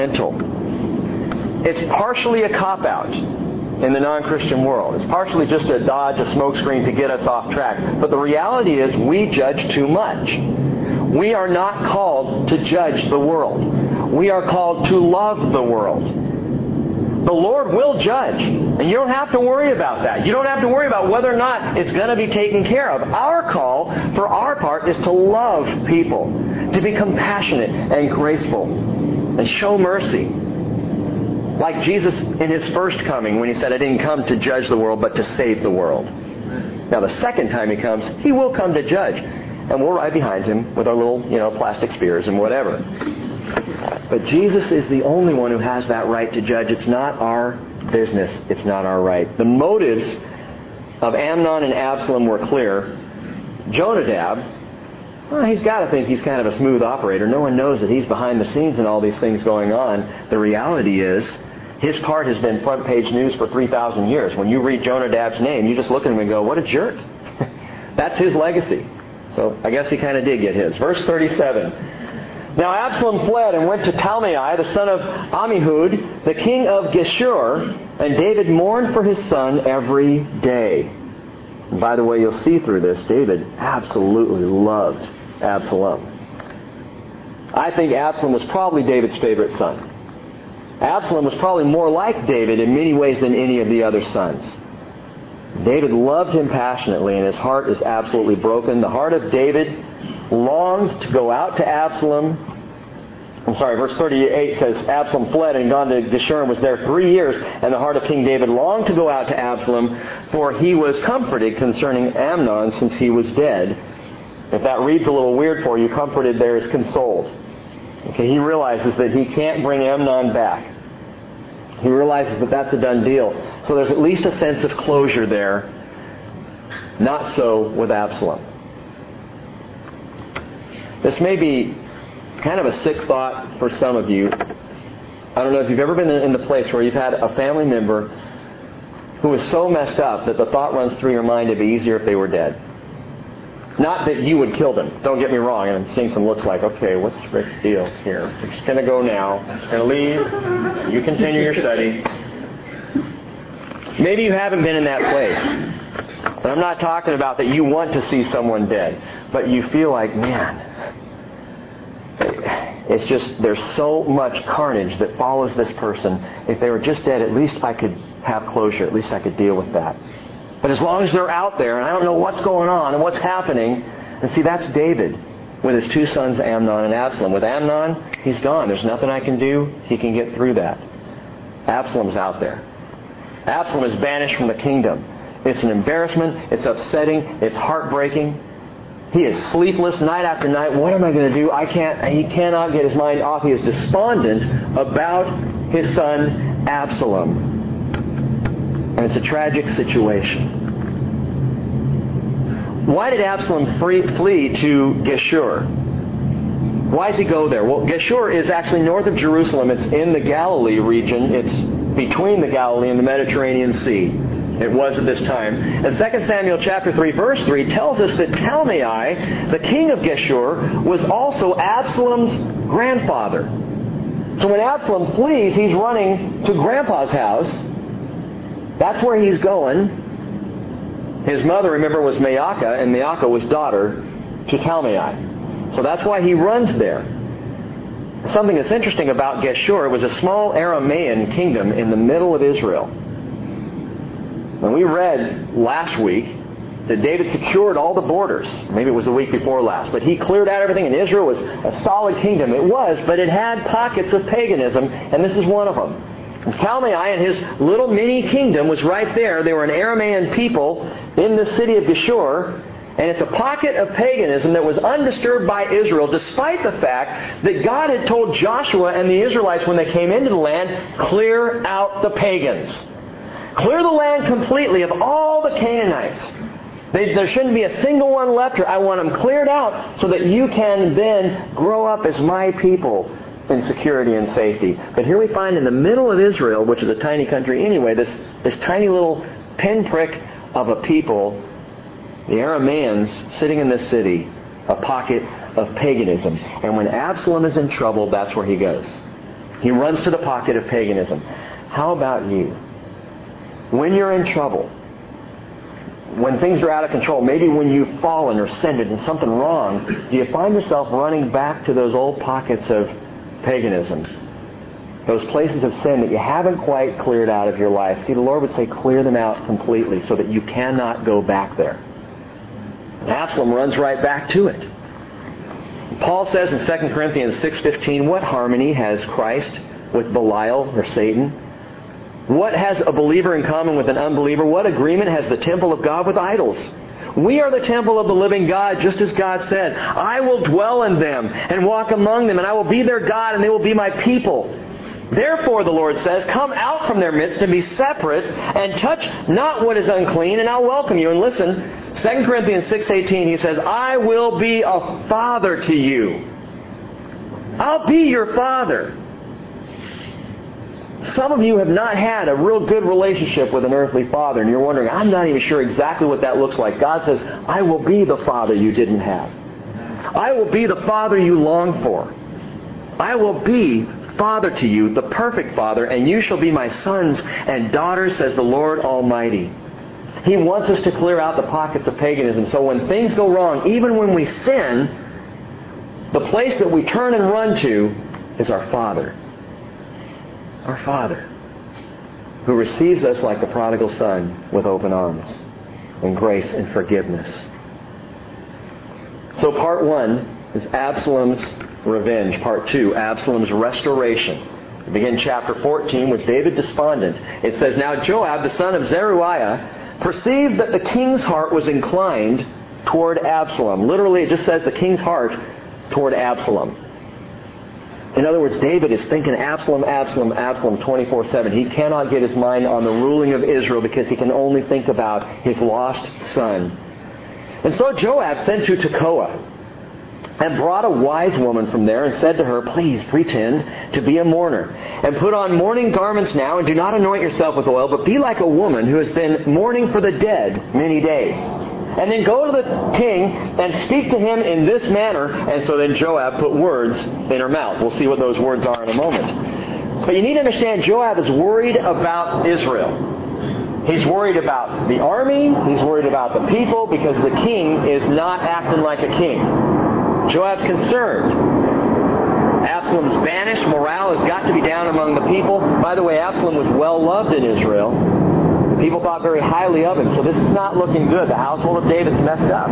judgmental. It's partially a cop-out in the non-Christian world. It's partially just a dodge, a smokescreen to get us off track. But the reality is we judge too much. We are not called to judge the world. We are called to love the world. The Lord will judge. And you don't have to worry about that. You don't have to worry about whether or not it's going to be taken care of. Our call, for our part, is to love people, to be compassionate and graceful, and show mercy. Like Jesus in His first coming, when He said, I didn't come to judge the world, but to save the world. Now, the second time He comes, He will come to judge. And we'll ride behind Him with our little, plastic spears and whatever. But Jesus is the only one who has that right to judge. It's not our business. It's not our right. The motives of Amnon and Absalom were clear. Jonadab, he's got to think he's kind of a smooth operator. No one knows that he's behind the scenes in all these things going on. The reality is, his part has been front page news for 3,000 years. When you read Jonadab's name, you just look at him and go, what a jerk. That's his legacy. So I guess he kind of did get his. Verse 37. Now Absalom fled and went to Talmai, the son of Ammihud, the king of Geshur, and David mourned for his son every day. And by the way, you'll see through this, David absolutely loved Absalom. I think Absalom was probably David's favorite son. Absalom was probably more like David in many ways than any of the other sons. David loved him passionately, and his heart is absolutely broken. The heart of David longed to go out to Absalom. Verse 38 says, Absalom fled and gone to Geshur and was there 3 years, and the heart of King David longed to go out to Absalom, for he was comforted concerning Amnon since he was dead. If that reads a little weird for you, comforted there is consoled. Okay, he realizes that he can't bring Amnon back. He realizes that that's a done deal. So there's at least a sense of closure there. Not so with Absalom. This may be kind of a sick thought for some of you. I don't know if you've ever been in the place where you've had a family member who is so messed up that the thought runs through your mind it'd be easier if they were dead. Not that you would kill them. Don't get me wrong. And I'm seeing some looks like, okay, what's Rick's deal here? We're just going to go now. Just going to leave. You continue your study. Maybe you haven't been in that place. And I'm not talking about that you want to see someone dead. But you feel like, man, it's just, there's so much carnage that follows this person. If they were just dead, at least I could have closure. At least I could deal with that. But as long as they're out there, and I don't know what's going on and what's happening, and see, that's David with his two sons, Amnon and Absalom. With Amnon, he's gone. There's nothing I can do. He can get through that. Absalom's out there. Absalom is banished from the kingdom. It's an embarrassment. It's upsetting. It's heartbreaking. He is sleepless night after night. What am I going to do? He cannot get his mind off. He is despondent about his son, Absalom. And it's a tragic situation. Why did Absalom flee to Geshur? Why does he go there? Well, Geshur is actually north of Jerusalem. It's in the Galilee region. It's between the Galilee and the Mediterranean Sea. It was at this time. And 2 Samuel chapter 3, verse 3 tells us that Talmai, the king of Geshur, was also Absalom's grandfather. So when Absalom flees, he's running to Grandpa's house. That's where he's going. His mother, remember, was Maacah, and Maacah was daughter to Talmai. So that's why he runs there. Something that's interesting about Geshur, it was a small Aramaean kingdom in the middle of Israel. And we read last week that David secured all the borders. Maybe it was the week before last. But he cleared out everything, and Israel was a solid kingdom. It was, but it had pockets of paganism, and this is one of them. Talmai and his little mini kingdom was right there. They were an Aramaean people in the city of Geshur. And it's a pocket of paganism that was undisturbed by Israel, despite the fact that God had told Joshua and the Israelites when they came into the land, clear out the pagans. Clear the land completely of all the Canaanites. There shouldn't be a single one left here. I want them cleared out so that you can then grow up as my people in security and safety. But here we find in the middle of Israel, which is a tiny country anyway, this tiny little pinprick of a people, the Arameans sitting in this city, a pocket of paganism. And when Absalom is in trouble, that's where he goes. He runs to the pocket of paganism. How about you? When you're in trouble, when things are out of control, maybe when you've fallen or sinned and something wrong, do you find yourself running back to those old pockets of paganism? Those places of sin that you haven't quite cleared out of your life. See, the Lord would say clear them out completely so that you cannot go back there. Absalom runs right back to it. Paul says in 2 Corinthians 6:15, what harmony has Christ with Belial or Satan? What has a believer in common with an unbeliever? What agreement has the temple of God with idols? We are the temple of the living God, just as God said, I will dwell in them and walk among them, and I will be their God, and they will be my people. Therefore, the Lord says, come out from their midst and be separate, and touch not what is unclean, and I'll welcome you. And listen, 2 Corinthians 6:18, he says, I will be a father to you. I'll be your father. Some of you have not had a real good relationship with an earthly father, and you're wondering, I'm not even sure exactly what that looks like. God says, I will be the father you didn't have. I will be the father you long for. I will be Father to you, the perfect Father, and you shall be my sons and daughters, says the Lord Almighty. He wants us to clear out the pockets of paganism. So when things go wrong, even when we sin, the place that we turn and run to is our Father. Our Father, who receives us like the prodigal son with open arms and grace and forgiveness. So part 1 is Absalom's revenge. Part 2, Absalom's restoration. We begin chapter 14 with David despondent. It says, now Joab, the son of Zeruiah, perceived that the king's heart was inclined toward Absalom. Literally, it just says the king's heart toward Absalom. In other words, David is thinking Absalom, Absalom, Absalom 24/7. He cannot get his mind on the ruling of Israel because he can only think about his lost son. And so Joab sent to Tekoa and brought a wise woman from there and said to her, please pretend to be a mourner and put on mourning garments now and do not anoint yourself with oil, but be like a woman who has been mourning for the dead many days. And then go to the king and speak to him in this manner. And so then Joab put words in her mouth. We'll see what those words are in a moment. But you need to understand, Joab is worried about Israel. He's worried about the army. He's worried about the people because the king is not acting like a king. Joab's concerned. Absalom's banished. Morale has got to be down among the people. By the way, Absalom was well loved in Israel. The people thought very highly of him. So this is not looking good. The household of David's messed up.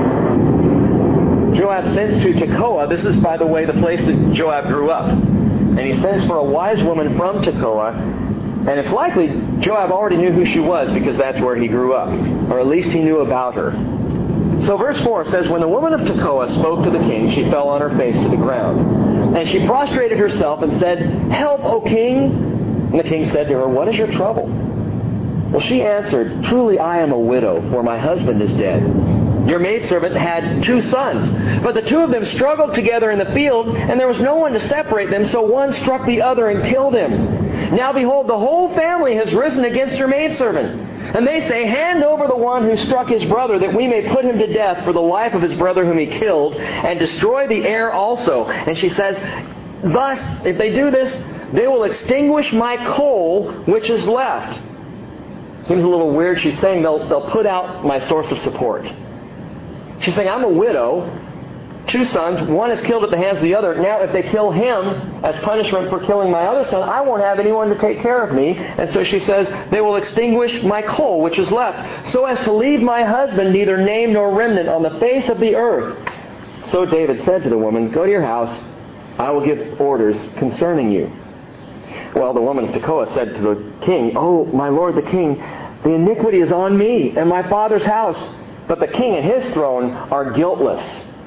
Joab sends to Tekoa. This is, by the way, the place that Joab grew up. And he sends for a wise woman from Tekoa. And it's likely Joab already knew who she was because that's where he grew up. Or at least he knew about her. So verse 4 says, when the woman of Tekoa spoke to the king, she fell on her face to the ground. And she prostrated herself and said, help, O king. And the king said to her, what is your trouble? Well, she answered, truly I am a widow, for my husband is dead. Your maidservant had 2 sons, but the 2 of them struggled together in the field, and there was no one to separate them, so one struck the other and killed him. Now behold, the whole family has risen against your maidservant. And they say, hand over the one who struck his brother, that we may put him to death for the life of his brother whom he killed, and destroy the heir also. And she says, thus, if they do this, they will extinguish my coal which is left. Seems a little weird. She's saying they'll put out my source of support. She's saying, I'm a widow, 2 sons, one is killed at the hands of the other. Now if they kill him as punishment for killing my other son, I won't have anyone to take care of me. And so she says, they will extinguish my coal which is left, so as to leave my husband neither name nor remnant on the face of the earth. So David said to the woman, go to your house, I will give orders concerning you. Well, the woman of Tekoa said to the king, "Oh, my lord the king, the iniquity is on me and my father's house, but the king and his throne are guiltless."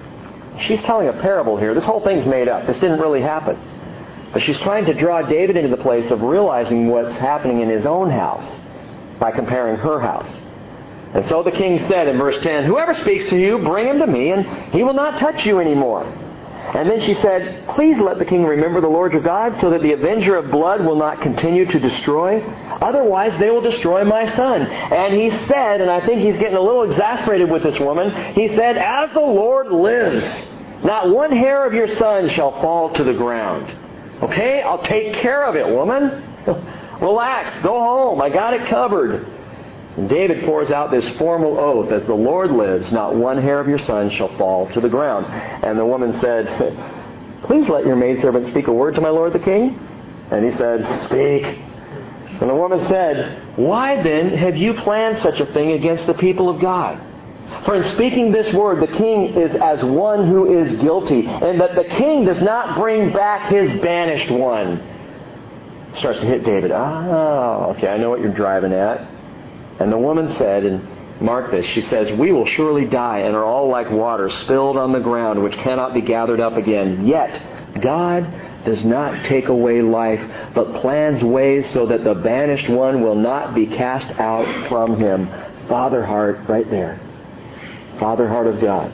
She's telling a parable here. This whole thing's made up. This didn't really happen. But she's trying to draw David into the place of realizing what's happening in his own house by comparing her house. And so the king said in verse 10, "Whoever speaks to you, bring him to me, and he will not touch you anymore." And then she said, "Please let the king remember the Lord your God, so that the avenger of blood will not continue to destroy. Otherwise they will destroy my son." And he said, and I think he's getting a little exasperated with this woman, he said, "As the Lord lives, not one hair of your son shall fall to the ground." Okay, I'll take care of it, woman. Relax, go home, I got it covered. And David pours out this formal oath, "As the Lord lives, not one hair of your son shall fall to the ground." And the woman said, "Please let your maidservant speak a word to my lord the king." And he said, "Speak." And the woman said, "Why then have you planned such a thing against the people of God? For in speaking this word, the king is as one who is guilty, and that the king does not bring back his banished one." Starts to hit David. Okay, I know what you're driving at. And the woman said, and mark this, she says, "We will surely die and are all like water spilled on the ground, which cannot be gathered up again. Yet God does not take away life, but plans ways so that the banished one will not be cast out from him." Father heart right there. Father heart of God.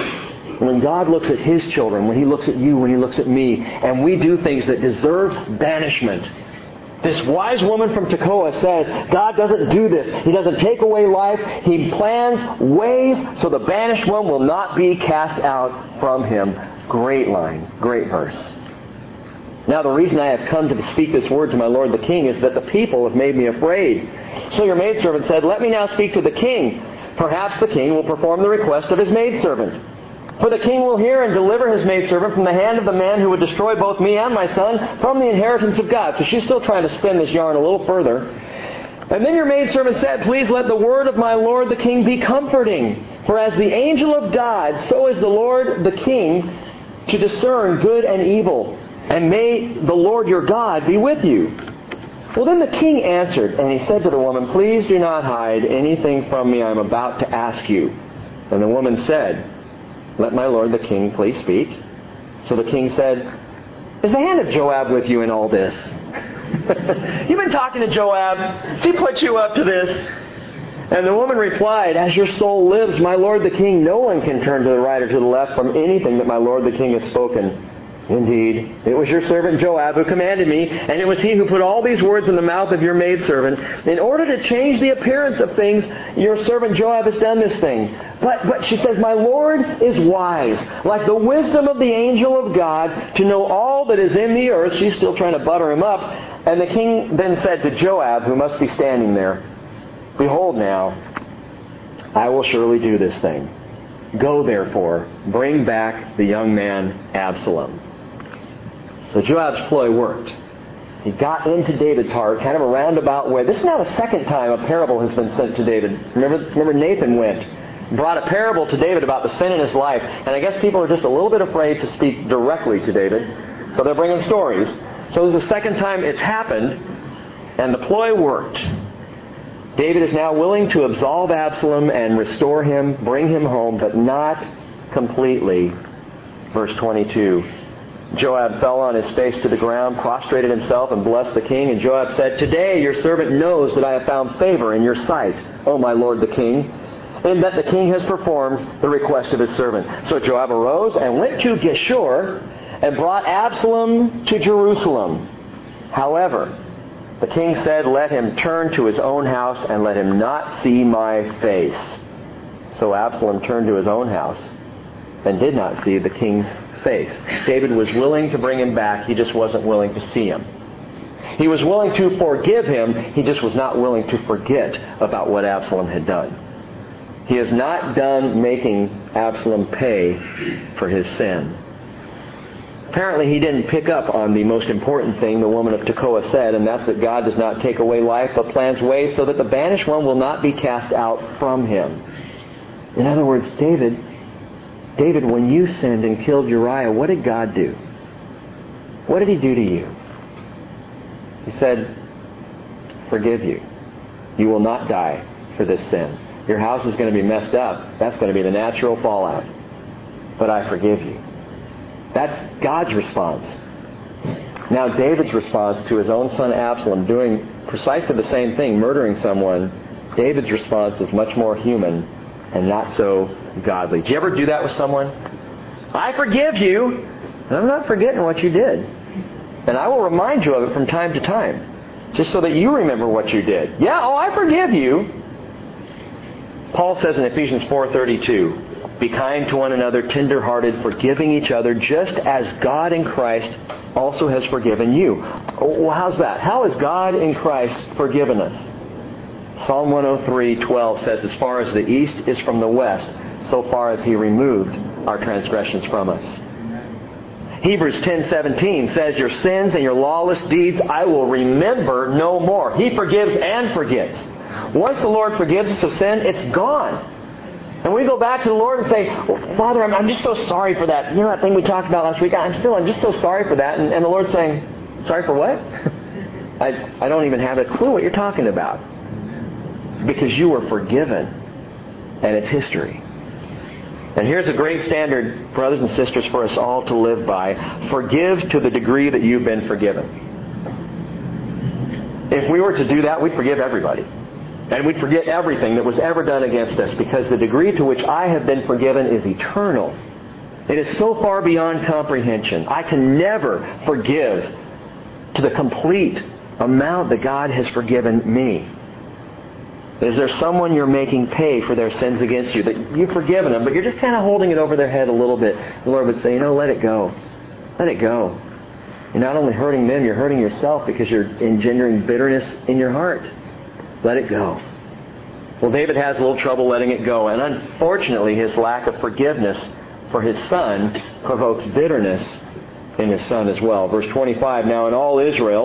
When God looks at His children, when He looks at you, when He looks at me, and we do things that deserve banishment, this wise woman from Tekoa says, God doesn't do this. He doesn't take away life. He plans ways so the banished one will not be cast out from him. Great line. Great verse. Now the reason I have come to speak this word to my lord the king is that the people have made me afraid. So your maidservant said, "Let me now speak to the king. Perhaps the king will perform the request of his maidservant. For the king will hear and deliver his maidservant from the hand of the man who would destroy both me and my son from the inheritance of God." So she's still trying to spin this yarn a little further. And then your maidservant said, "Please let the word of my lord the king be comforting. For as the angel of God, so is the Lord the king to discern good and evil. And may the Lord your God be with you." Well, then the king answered, and he said to the woman, "Please do not hide anything from me I am about to ask you." And the woman said, "Let my lord the king please speak." So the king said, "Is the hand of Joab with you in all this?" You've been talking to Joab. He put you up to this. And the woman replied, "As your soul lives, my lord the king, no one can turn to the right or to the left from anything that my lord the king has spoken. Indeed, it was your servant Joab who commanded me, and it was he who put all these words in the mouth of your maidservant. In order to change the appearance of things, your servant Joab has done this thing. But she says, my Lord is wise, like the wisdom of the angel of God, to know all that is in the earth." She's still trying to butter him up. And the king then said to Joab, who must be standing there, "Behold now, I will surely do this thing. Go therefore, bring back the young man Absalom." So Joab's ploy worked. He got into David's heart, kind of a roundabout way. This is now the second time a parable has been sent to David. Remember Nathan brought a parable to David about the sin in his life. And I guess people are just a little bit afraid to speak directly to David. So they're bringing stories. So this is the second time it's happened. And the ploy worked. David is now willing to absolve Absalom and restore him, bring him home, but not completely. Verse 22. Joab fell on his face to the ground, prostrated himself, and blessed the king. And Joab said, "Today your servant knows that I have found favor in your sight, O my lord the king, in that the king has performed the request of his servant." So Joab arose and went to Geshur and brought Absalom to Jerusalem. However, the king said, "Let him turn to his own house and let him not see my face." So Absalom turned to his own house and did not see the king's face. David was willing to bring him back. He just wasn't willing to see him. He was willing to forgive him. He just was not willing to forget about what Absalom had done. He is not done making Absalom pay for his sin. Apparently he didn't pick up on the most important thing the woman of Tekoa said, and that's that God does not take away life, but plans ways so that the banished one will not be cast out from him. In other words, David, when you sinned and killed Uriah, what did God do? What did He do to you? He said, forgive you. You will not die for this sin. Your house is going to be messed up. That's going to be the natural fallout. But I forgive you. That's God's response. Now David's response to his own son Absalom doing precisely the same thing, murdering someone, David's response is much more human and not so godly. Do you ever do that with someone? I forgive you, and I'm not forgetting what you did. And I will remind you of it from time to time, just so that you remember what you did. Yeah, I forgive you. Paul says in Ephesians 4:32, be kind to one another, tender-hearted, forgiving each other, just as God in Christ also has forgiven you. Well, how's that? How has God in Christ forgiven us? Psalm 103:12 says, as far as the east is from the west, so far as He removed our transgressions from us. Hebrews 10:17 says, your sins and your lawless deeds I will remember no more. He forgives and forgets. Once the Lord forgives us of sin, it's gone. And we go back to the Lord and say, well, Father, I'm just so sorry for that. You know that thing we talked about last week? I'm just so sorry for that. And the Lord's saying, sorry for what? I don't even have a clue what you're talking about. Because you were forgiven. And it's history. And here's a great standard, brothers and sisters, for us all to live by. Forgive to the degree that you've been forgiven. If we were to do that, we'd forgive everybody. And we'd forget everything that was ever done against us, because the degree to which I have been forgiven is eternal. It is so far beyond comprehension. I can never forgive to the complete amount that God has forgiven me. Is there someone you're making pay for their sins against you, that you've forgiven them, but you're just kind of holding it over their head a little bit? The Lord would say, let it go. Let it go. You're not only hurting them, you're hurting yourself, because you're engendering bitterness in your heart. Let it go. Well, David has a little trouble letting it go. And unfortunately, his lack of forgiveness for his son provokes bitterness in his son as well. Verse 25, now in all Israel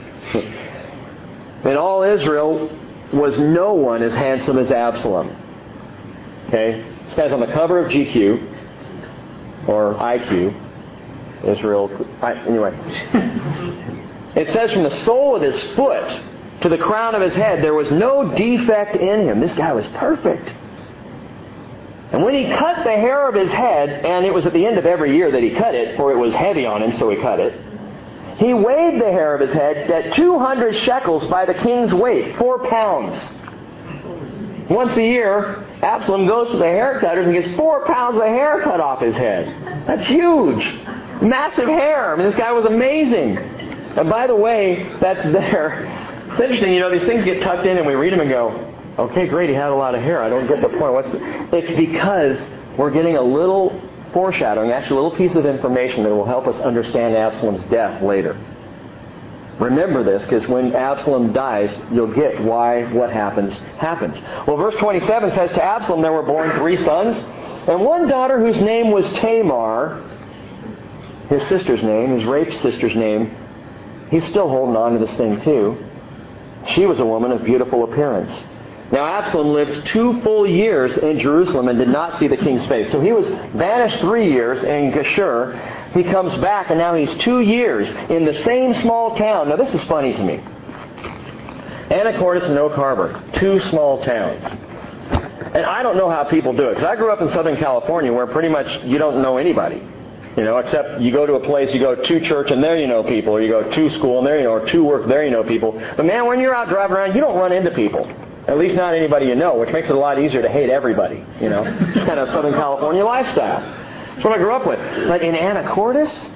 was no one as handsome as Absalom. Okay? This guy's on the cover of GQ, or IQ. Israel. Anyway. It says from the sole of his foot to the crown of his head, there was no defect in him. This guy was perfect. And when he cut the hair of his head, and it was at the end of every year that he cut it, for it was heavy on him, so he cut it, he weighed the hair of his head at 200 shekels by the king's weight, 4 pounds. Once a year, Absalom goes to the hair cutters and gets 4 pounds of hair cut off his head. That's huge. Massive hair. I mean, this guy was amazing. And by the way, that's there. It's interesting, these things get tucked in and we read them and go, okay, great, he had a lot of hair. I don't get the point. It's because we're getting a little foreshadowing, actually a little piece of information that will help us understand Absalom's death later. Remember this, because when Absalom dies, you'll get why what happens. Well, verse 27 says, to Absalom there were born 3 sons, and one daughter whose name was Tamar, his sister's name, his raped sister's name. He's still holding on to this thing too. She was a woman of beautiful appearance. Now Absalom lived 2 full years in Jerusalem and did not see the king's face. So he was banished 3 years in Geshur. He comes back and now he's 2 years in the same small town. Now this is funny to me. Anacortes and Oak Harbor, 2 small towns. And I don't know how people do it, because I grew up in Southern California where pretty much you don't know anybody. Except you go to a place, you go to church, and there you know people, or you go to school, and there you know, or to work, there you know people. But man, when you're out driving around, you don't run into people. At least not anybody you know, which makes it a lot easier to hate everybody, It's kind of Southern California lifestyle. That's what I grew up with. But in Anacortes,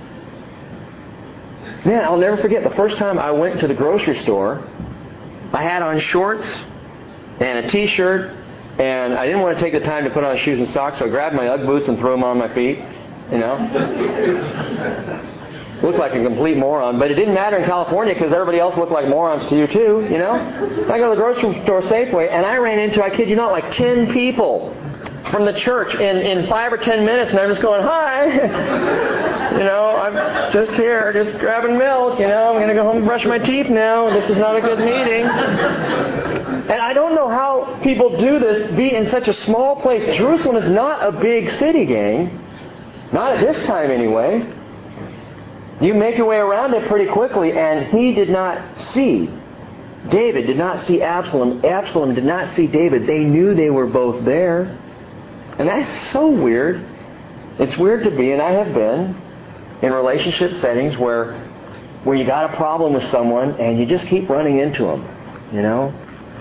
man, I'll never forget the first time I went to the grocery store, I had on shorts and a t-shirt, and I didn't want to take the time to put on shoes and socks, so I grabbed my Ugg boots and threw them on my feet. Looked like a complete moron, but it didn't matter in California because everybody else looked like morons to you too, I go to the grocery store Safeway and I ran into, I kid you not, like 10 people from the church in 5 or 10 minutes, and I'm just going, hi, I'm just here, just grabbing milk, I'm going to go home and brush my teeth now. This is not a good meeting. And I don't know how people do this, be in such a small place. Jerusalem is not a big city, gang. Not at this time, anyway. You make your way around it pretty quickly, and he did not see. David did not see Absalom. Absalom did not see David. They knew they were both there. And that's so weird. It's weird to be, and I have been, in relationship settings where you got a problem with someone and you just keep running into them. You know?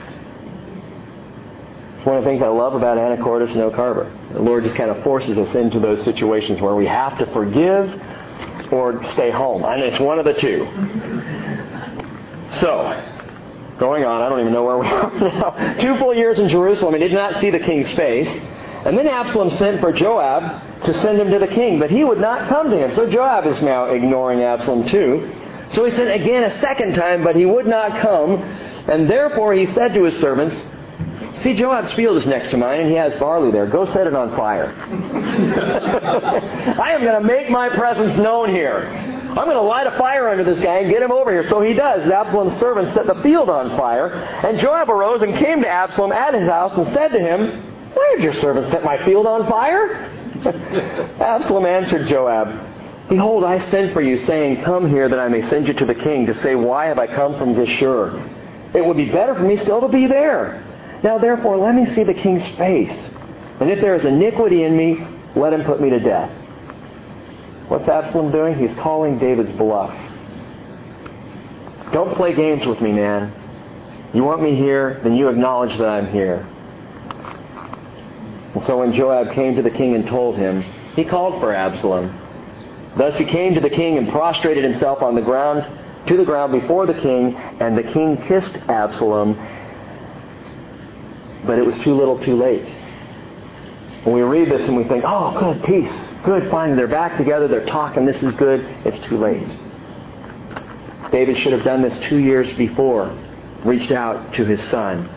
It's one of the things I love about Anacortes and Oak Harbor. The Lord just kind of forces us into those situations where we have to forgive or stay home. And it's one of the two. So, going on, I don't even know where we are now. 2 full years in Jerusalem, he did not see the king's face. And then Absalom sent for Joab to send him to the king, but he would not come to him. So Joab is now ignoring Absalom too. So he sent again a second time, but he would not come. And therefore he said to his servants, see, Joab's field is next to mine, and he has barley there. Go set it on fire. I am going to make my presence known here. I'm going to light a fire under this guy and get him over here. So he does. Absalom's servants set the field on fire. And Joab arose and came to Absalom at his house and said to him, why have your servants set my field on fire? Absalom answered Joab, behold, I sent for you, saying, come here that I may send you to the king, to say, why have I come from Geshur? It would be better for me still to be there. Now therefore let me see the king's face. And if there is iniquity in me, let him put me to death. What's Absalom doing? He's calling David's bluff. Don't play games with me, man. You want me here, then you acknowledge that I'm here. And so when Joab came to the king and told him, he called for Absalom. Thus he came to the king and prostrated himself to the ground before the king, and the king kissed Absalom. But it was too little too late. When we read this and we think, oh, good, peace, good, fine, they're back together, they're talking, this is good, it's too late. David should have done this 2 years before, reached out to his son.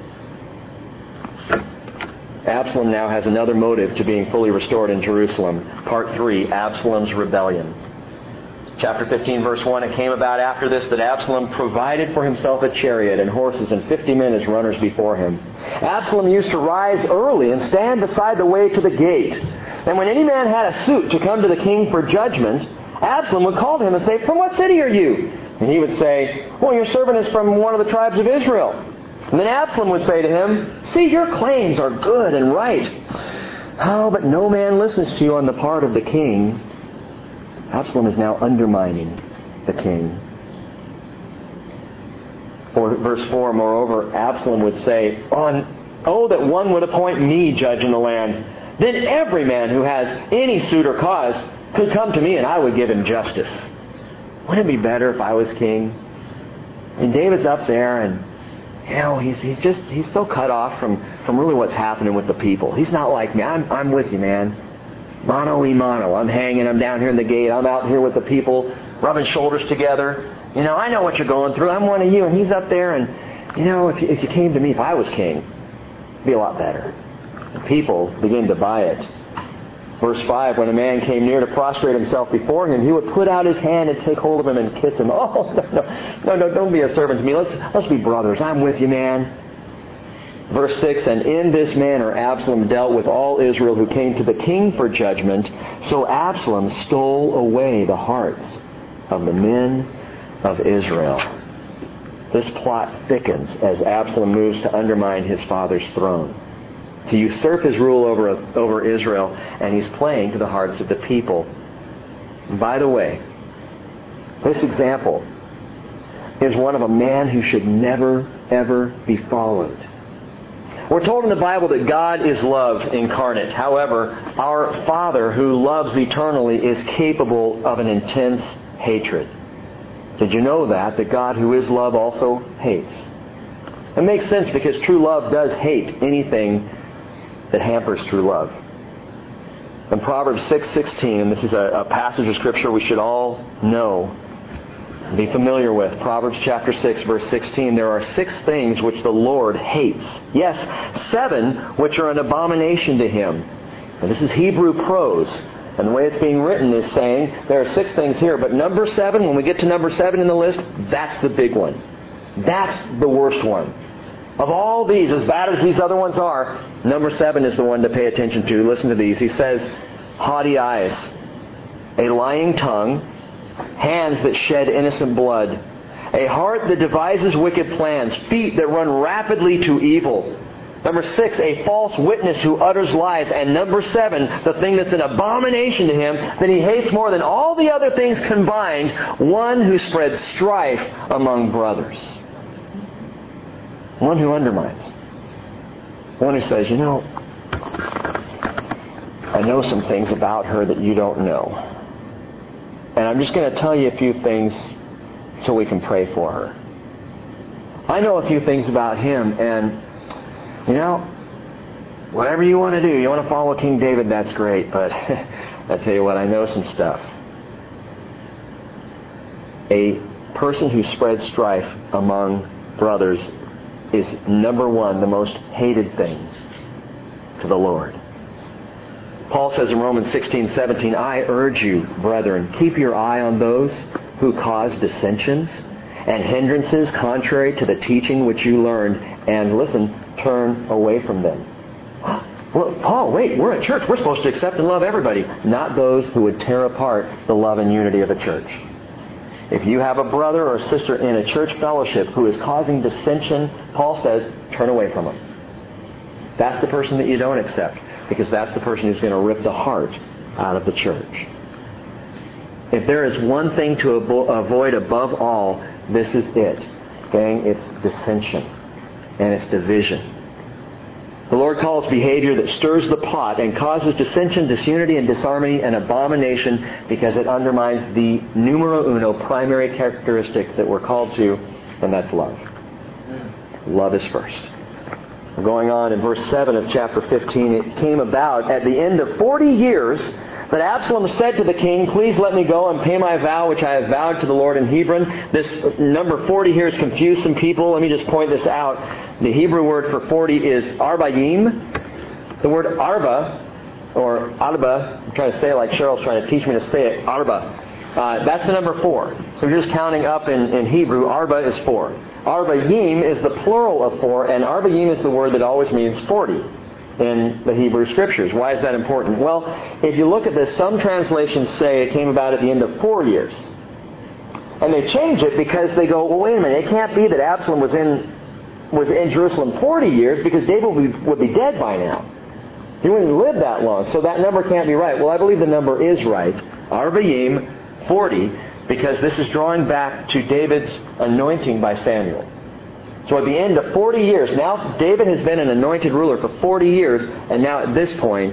Absalom now has another motive to being fully restored in Jerusalem. Part 3, Absalom's rebellion. Chapter 15, verse 1, it came about after this that Absalom provided for himself a chariot and horses and 50 men as runners before him. Absalom used to rise early and stand beside the way to the gate. And when any man had a suit to come to the king for judgment, Absalom would call to him and say, from what city are you? And he would say, well, your servant is from one of the tribes of Israel. And then Absalom would say to him, see, your claims are good and right. Oh, but no man listens to you on the part of the king. Absalom is now undermining the king. Verse 4, moreover, Absalom would say, oh, that one would appoint me judge in the land. Then every man who has any suit or cause could come to me and I would give him justice. Wouldn't it be better if I was king? And David's up there and he's so cut off from really what's happening with the people. He's not like me. I'm with you, man. Mano y mano. I'm down here in the gate. I'm out here with the people, rubbing shoulders together. I know what you're going through. I'm one of you. And he's up there and, if you came to me, if I was king, it'd be a lot better. The people begin to buy it. Verse 5, when a man came near to prostrate himself before him, he would put out his hand and take hold of him and kiss him. Oh, no, don't be a servant to me. Let's be brothers. I'm with you, man. Verse 6, and in this manner Absalom dealt with all Israel who came to the king for judgment. So Absalom stole away the hearts of the men of Israel. This plot thickens as Absalom moves to undermine his father's throne, to usurp his rule over Israel, and he's playing to the hearts of the people. And by the way, this example is one of a man who should never, ever be followed. We're told in the Bible that God is love incarnate. However, our Father who loves eternally is capable of an intense hatred. Did you know that God who is love also hates? It makes sense because true love does hate anything that hampers true love. In Proverbs 6:16, and this is a passage of Scripture we should all know, be familiar with. Proverbs chapter 6, verse 16, there are 6 things which the Lord hates. Yes, 7 which are an abomination to Him. And this is Hebrew prose. And the way it's being written is saying, there are 6 things here, but number 7, when we get to number 7 in the list, that's the big one. That's the worst one. Of all these, as bad as these other ones are, number 7 is the one to pay attention to. Listen to these. He says, haughty eyes, a lying tongue, hands that shed innocent blood, a heart that devises wicked plans, feet that run rapidly to evil. Number 6, a false witness who utters lies. And number 7, the thing that's an abomination to him, that he hates more than all the other things combined, one who spreads strife among brothers. One who undermines. One who says, I know some things about her that you don't know. And I'm just going to tell you a few things so we can pray for her. I know a few things about him, and whatever you want to do, you want to follow King David, that's great, but I tell you what, I know some stuff. A person who spreads strife among brothers is, number 1, the most hated thing to the Lord. Paul says in Romans 16:17, I urge you, brethren, keep your eye on those who cause dissensions and hindrances contrary to the teaching which you learned, and listen, turn away from them. Well, Paul, wait, we're a church. We're supposed to accept and love everybody, not those who would tear apart the love and unity of a church. If you have a brother or sister in a church fellowship who is causing dissension, Paul says, turn away from them. That's the person that you don't accept, because that's the person who's going to rip the heart out of the church. If there is one thing to avoid above all, this is it. Gang, it's dissension and it's division. The Lord calls behavior that stirs the pot and causes dissension, disunity, and disharmony an abomination, because it undermines the numero uno primary characteristic that we're called to, and that's love. Love is first. Going on in verse 7 of chapter 15, it came about at the end of 40 years that Absalom said to the king, please let me go and pay my vow which I have vowed to the Lord in Hebron. This number 40 here has confused some people. Let me just point this out. The Hebrew word for 40 is arbaim. The word arba, or arba, I'm trying to say it like Cheryl's trying to teach me to say it, arba. That's the number 4. So you're just counting up in Hebrew, arba is 4. Arbaim is the plural of 4, and arbaim is the word that always means 40 in the Hebrew Scriptures. Why is that important? Well, if you look at this, some translations say it came about at the end of 4 years. And they change it because they go, well, wait a minute, it can't be that Absalom was in Jerusalem 40 years, because David would be dead by now. He wouldn't live that long, so that number can't be right. Well, I believe the number is right. Arbaim, 40, because this is drawing back to David's anointing by Samuel. So at the end of 40 years, now David has been an anointed ruler for 40 years, and now at this point,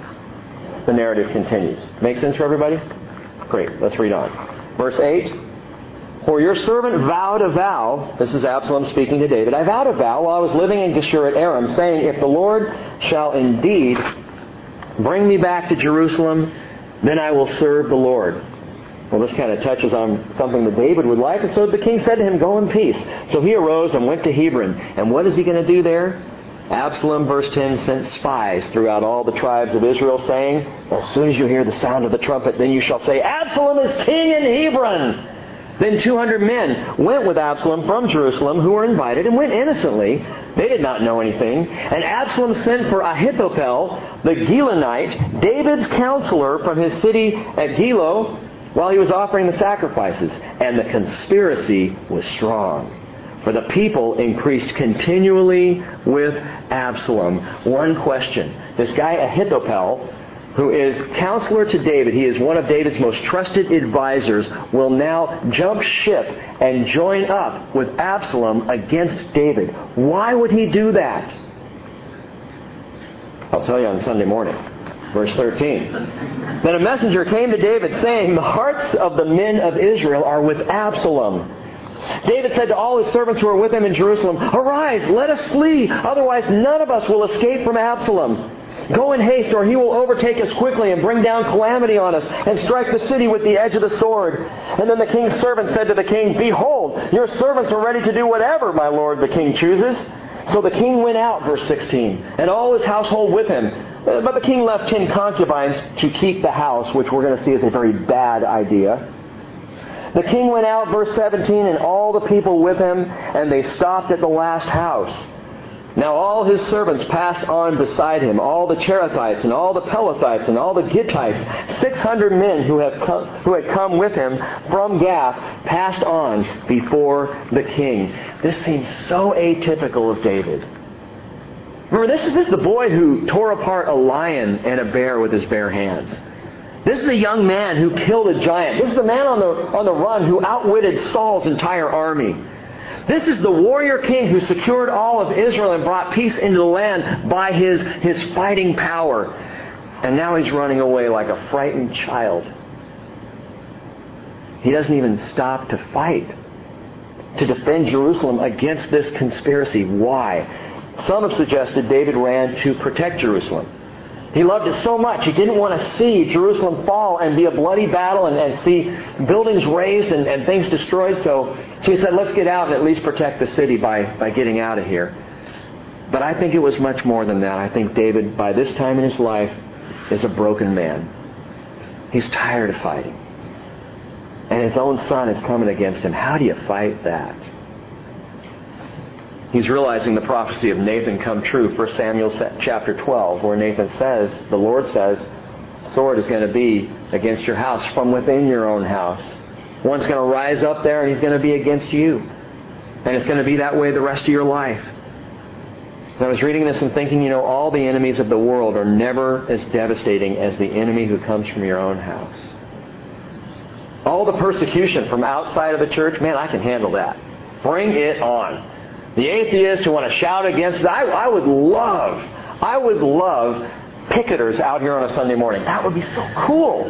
the narrative continues. Make sense for everybody? Great, let's read on. Verse 8, for your servant vowed a vow, this is Absalom speaking to David, I vowed a vow while I was living in Geshur at Aram, saying, if the Lord shall indeed bring me back to Jerusalem, then I will serve the Lord. Well, this kind of touches on something that David would like. And so the king said to him, go in peace. So he arose and went to Hebron. And what is he going to do there? Absalom, verse 10, sent spies throughout all the tribes of Israel, saying, as soon as you hear the sound of the trumpet, then you shall say, Absalom is king in Hebron. Then 200 men went with Absalom from Jerusalem, who were invited, and went innocently. They did not know anything. And Absalom sent for Ahithophel, the Gilonite, David's counselor from his city at Gilo, while he was offering the sacrifices. And the conspiracy was strong, for the people increased continually with Absalom. One question. This guy Ahithophel, who is counselor to David, he is one of David's most trusted advisors, will now jump ship and join up with Absalom against David. Why would he do that? I'll tell you on Sunday morning. Verse 13. Then a messenger came to David, saying, the hearts of the men of Israel are with Absalom. David said to all his servants who were with him in Jerusalem, arise, let us flee, otherwise none of us will escape from Absalom. Go in haste, or he will overtake us quickly and bring down calamity on us and strike the city with the edge of the sword. And then the king's servant said to the king, behold, your servants are ready to do whatever my lord the king chooses. So the king went out, verse 16, and all his household with him. But the king left 10 concubines to keep the house, which we're going to see is a very bad idea. The king went out, verse 17, and all the people with him, and they stopped at the last house. Now all his servants passed on beside him, all the Cherethites and all the Pelethites and all the Gittites, 600 men who had come with him from Gath, passed on before the king. This seems so atypical of David. Remember, this is the boy who tore apart a lion and a bear with his bare hands. This is a young man who killed a giant. This is the man on the run who outwitted Saul's entire army. This is the warrior king who secured all of Israel and brought peace into the land by his fighting power. And now he's running away like a frightened child. He doesn't even stop to fight, to defend Jerusalem against this conspiracy. Why? Some have suggested David ran to protect Jerusalem. He loved it so much, he didn't want to see Jerusalem fall and be a bloody battle and see buildings razed and things destroyed. So he said, let's get out and at least protect the city by getting out of here. But I think it was much more than that. I think David, by this time in his life, is a broken man. He's tired of fighting. And his own son is coming against him. How do you fight that? He's realizing the prophecy of Nathan come true. 1 Samuel chapter 12, where Nathan says, the Lord says, sword is going to be against your house from within your own house. One's going to rise up there and he's going to be against you. And it's going to be that way the rest of your life. And I was reading this and thinking, all the enemies of the world are never as devastating as the enemy who comes from your own house. All the persecution from outside of the church, man, I can handle that. Bring it on. The atheists who want to shout against it, I would love picketers out here on a Sunday morning. That would be so cool.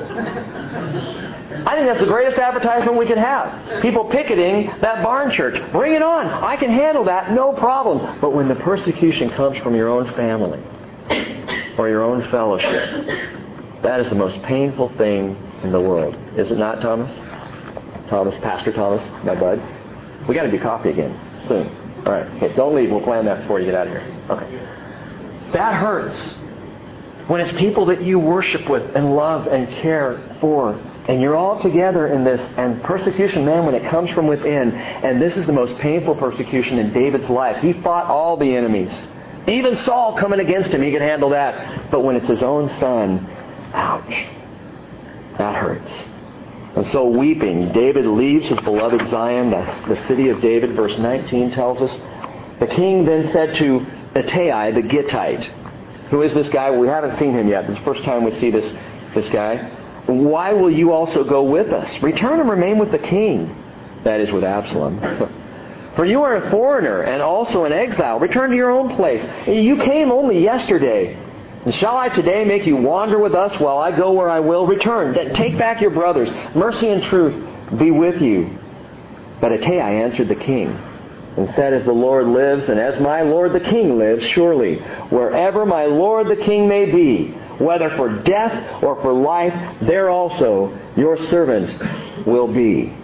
I think that's the greatest advertisement we could have. People picketing that barn church. Bring it on. I can handle that. No problem. But when the persecution comes from your own family or your own fellowship, that is the most painful thing in the world. Is it not, Thomas? Pastor Thomas, my bud. We got to do coffee again soon. All right. Okay, don't leave. We'll plan that before you get out of here. Okay. That hurts. When it's people that you worship with and love and care for, and you're all together in this, and persecution, man, when it comes from within, and this is the most painful persecution in David's life. He fought all the enemies. Even Saul coming against him, he could handle that. But when it's his own son, ouch. That hurts. And so weeping, David leaves his beloved Zion, that's the city of David. Verse 19 tells us, the king then said to Ittai the Gittite, who is this guy? We haven't seen him yet. This is the first time we see this guy. Why will you also go with us? Return and remain with the king. That is, with Absalom. For you are a foreigner and also an exile. Return to your own place. You came only yesterday. And shall I today make you wander with us while I go where I will? Return. Take back your brothers. Mercy and truth be with you. But Ittai answered the king and said, as the Lord lives, and as my lord the king lives, surely, wherever my lord the king may be, whether for death or for life, there also your servant will be.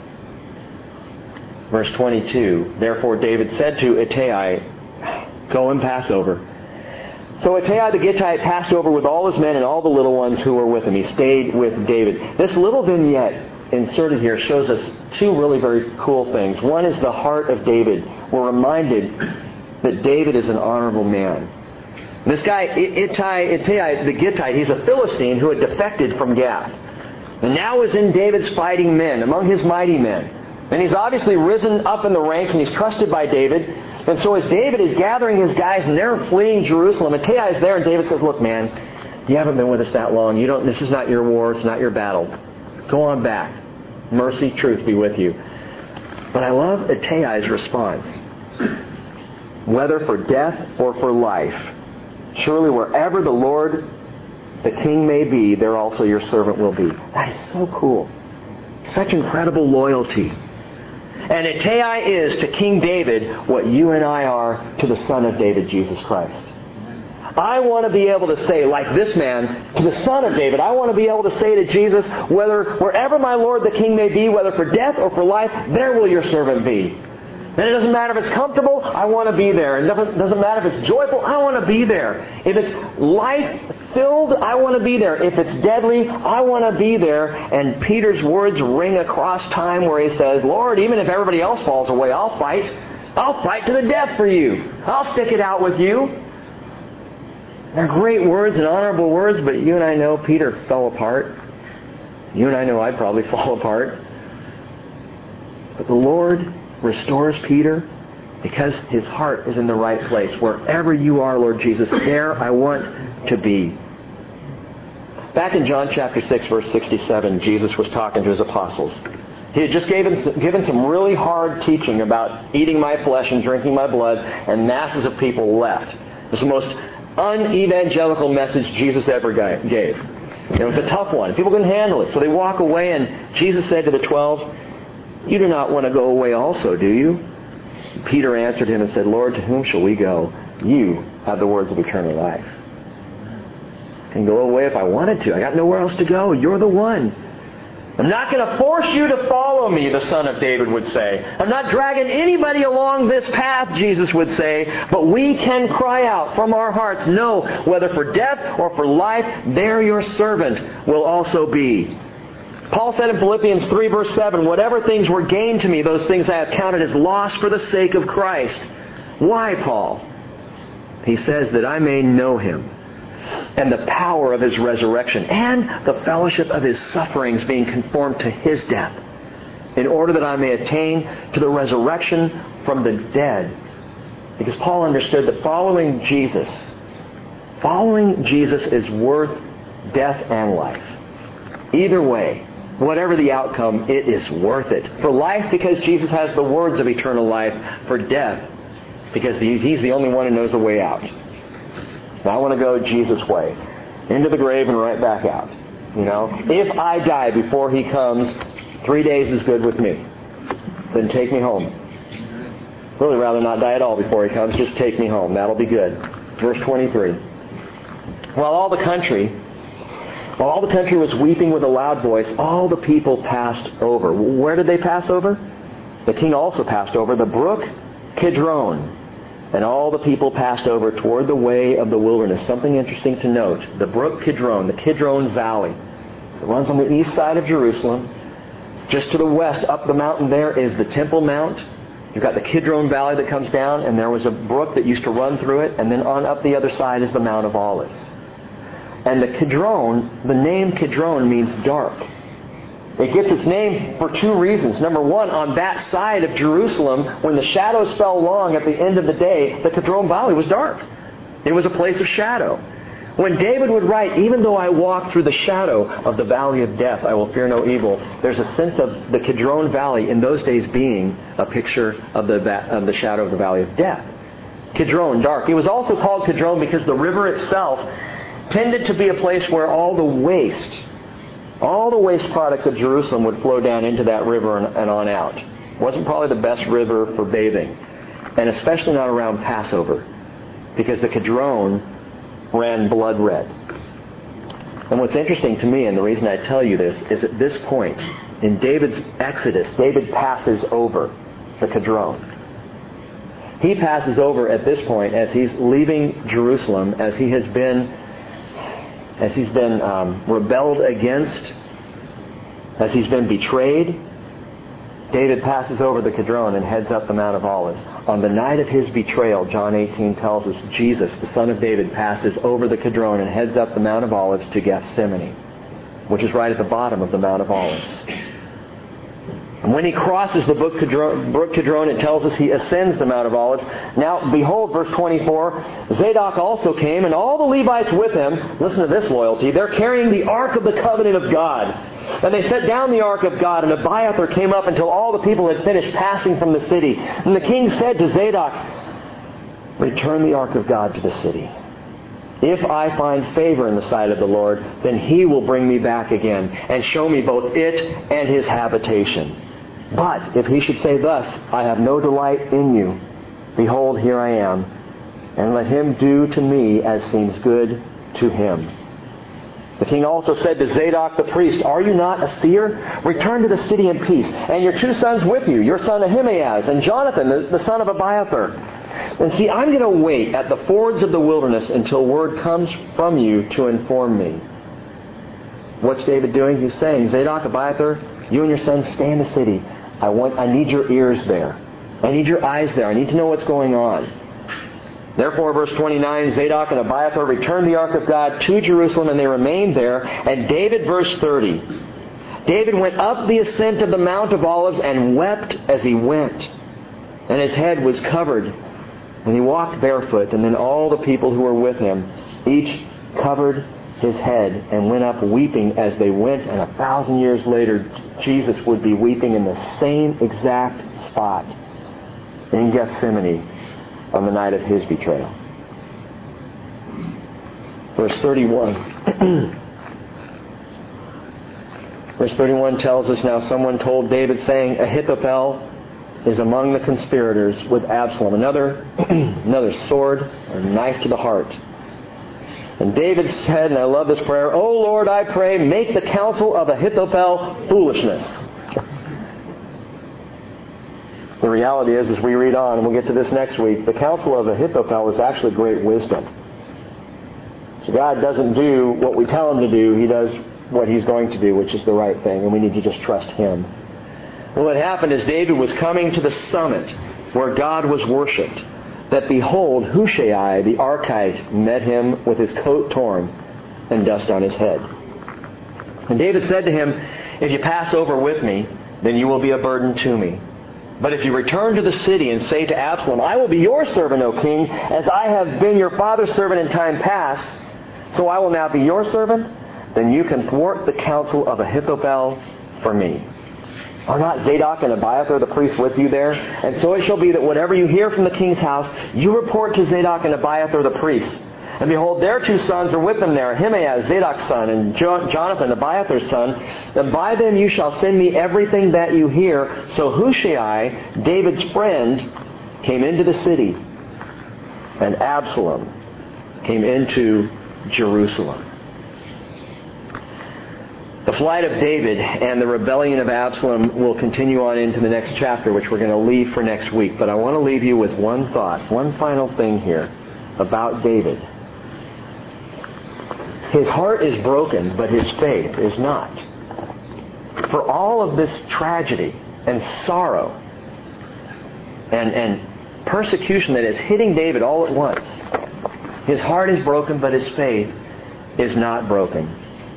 Verse 22, therefore David said to Ittai, go and pass over. So Ittai the Gittite passed over with all his men and all the little ones who were with him. He stayed with David. This little vignette inserted here shows us two really very cool things. One is the heart of David. We're reminded that David is an honorable man. This guy, Ittai the Gittite, he's a Philistine who had defected from Gath. And now is in David's fighting men, among his mighty men. And he's obviously risen up in the ranks and he's trusted by David. And so as David is gathering his guys and they're fleeing Jerusalem, Ittai is there and David says, look man, you haven't been with us that long. This is not your war, it's not your battle. Go on back. Mercy, truth be with you. But I love Ittai's response. Whether for death or for life, surely wherever the Lord, the king may be, there also your servant will be. That is so cool. Such incredible loyalty. And Ittai is to King David what you and I are to the Son of David, Jesus Christ. I want to be able to say, like this man, to the Son of David, I want to be able to say to Jesus, wherever my Lord the King may be, whether for death or for life, there will your servant be. And it doesn't matter if it's comfortable, I want to be there. It doesn't matter if it's joyful, I want to be there. If it's life-filled, I want to be there. If it's deadly, I want to be there. And Peter's words ring across time where he says, Lord, even if everybody else falls away, I'll fight. I'll fight to the death for you. I'll stick it out with you. They're great words and honorable words, but you and I know Peter fell apart. You and I know I'd probably fall apart. But the Lord restores Peter because his heart is in the right place. Wherever you are, Lord Jesus, there I want to be. Back in John chapter 6, verse 67, Jesus was talking to his apostles. He had just given some really hard teaching about eating my flesh and drinking my blood, and masses of people left. It was the most unevangelical message Jesus ever gave. It was a tough one. People couldn't handle it. So they walk away, and Jesus said to the 12, "You do not want to go away also, do you?" Peter answered him and said, "Lord, to whom shall we go? You have the words of eternal life." I can go away if I wanted to. I got nowhere else to go. You're the one. I'm not going to force you to follow me, the Son of David would say. I'm not dragging anybody along this path, Jesus would say. But we can cry out from our hearts, "No, whether for death or for life, there your servant will also be." Paul said in Philippians 3, verse 7, "Whatever things were gained to me, those things I have counted as loss for the sake of Christ." Why, Paul? He says that I may know Him and the power of His resurrection and the fellowship of His sufferings, being conformed to His death, in order that I may attain to the resurrection from the dead. Because Paul understood that following Jesus is worth death and life. Either way, whatever the outcome, it is worth it. For life, because Jesus has the words of eternal life. For death, because He's the only one who knows the way out. Now I want to go Jesus' way. Into the grave and right back out. You know, if I die before He comes, 3 days is good with me. Then take me home. Really rather not die at all before He comes. Just take me home. That'll be good. Verse 23. While all the country was weeping with a loud voice, all the people passed over. Where did they pass over? The king also passed over the brook Kidron. And all the people passed over toward the way of the wilderness. Something interesting to note. The brook Kidron, the Kidron Valley. It runs on the east side of Jerusalem. Just to the west, up the mountain there, is the Temple Mount. You've got the Kidron Valley that comes down, and there was a brook that used to run through it, and then on up the other side is the Mount of Olives. And the Kidron, the name Kidron means dark. It gets its name for two reasons. Number one, on that side of Jerusalem, when the shadows fell long at the end of the day, the Kidron Valley was dark. It was a place of shadow. When David would write, "Even though I walk through the shadow of the valley of death, I will fear no evil," there's a sense of the Kidron Valley in those days being a picture of the shadow of the valley of death. Kidron, dark. It was also called Kidron because the river itself tended to be a place where all the waste products of Jerusalem would flow down into that river and on out. It wasn't probably the best river for bathing, and especially not around Passover, because the Kidron ran blood red. And what's interesting to me, and the reason I tell you this, is at this point, in David's Exodus, David passes over the Kidron. He passes over at this point as he's leaving Jerusalem, as he's been rebelled against, as he's been betrayed. David passes over the Kidron and heads up the Mount of Olives. On the night of his betrayal, John 18 tells us, Jesus, the Son of David, passes over the Kidron and heads up the Mount of Olives to Gethsemane, which is right at the bottom of the Mount of Olives. And when he crosses the brook Kidron, it tells us he ascends the Mount of Olives. Now, behold, verse 24, Zadok also came, and all the Levites with him. Listen to this loyalty. They're carrying the Ark of the Covenant of God. And they set down the Ark of God, and Abiathar came up until all the people had finished passing from the city. And the king said to Zadok, "Return the Ark of God to the city. If I find favor in the sight of the Lord, then He will bring me back again, and show me both it and His habitation. But if He should say thus, I have no delight in you, behold, here I am, and let him do to me as seems good to him." The king also said to Zadok the priest, "Are you not a seer? Return to the city in peace, and your 2 sons with you, your son Ahimaaz and Jonathan, the son of Abiathar. And see, I'm going to wait at the fords of the wilderness until word comes from you to inform me." What's David doing? He's saying, Zadok, Abiathar, you and your sons stay in the city. I need your ears there. I need your eyes there. I need to know what's going on. Therefore, verse 29, Zadok and Abiathar returned the ark of God to Jerusalem, and they remained there. And David, verse 30, David went up the ascent of the Mount of Olives and wept as he went. And his head was covered, and he walked barefoot. And then all the people who were with him, each covered his head and went up weeping as they went. And 1,000 years later, Jesus would be weeping in the same exact spot in Gethsemane on the night of his betrayal. Verse 31. Verse 31 tells us, now someone told David, saying, Ahithophel is among the conspirators with Absalom. Another sword or knife to the heart. And David said, and I love this prayer, O Lord, I pray, make the counsel of Ahithophel foolishness. The reality is, as we read on, and we'll get to this next week, the counsel of Ahithophel is actually great wisdom. So God doesn't do what we tell Him to do. He does what He's going to do, which is the right thing, and we need to just trust Him. Well, what happened is David was coming to the summit where God was worshipped, that behold, Hushai the Archite met him with his coat torn and dust on his head. And David said to him, if you pass over with me, then you will be a burden to me. But if you return to the city and say to Absalom, I will be your servant, O king, as I have been your father's servant in time past, so I will now be your servant, then you can thwart the counsel of Ahithophel for me. Are not Zadok and Abiathar the priests with you there? And so it shall be that whatever you hear from the king's house, you report to Zadok and Abiathar the priests. And behold, their 2 sons are with them there, Ahimaaz, Zadok's son, and Jonathan, Abiathar's son. And by them you shall send me everything that you hear. So Hushai, David's friend, came into the city, and Absalom came into Jerusalem. The flight of David and the rebellion of Absalom will continue on into the next chapter, which we're going to leave for next week. But I want to leave you with one thought, one final thing here about David. His heart is broken, but his faith is not. For all of this tragedy and sorrow and persecution that is hitting David all at once, his heart is broken, but his faith is not broken.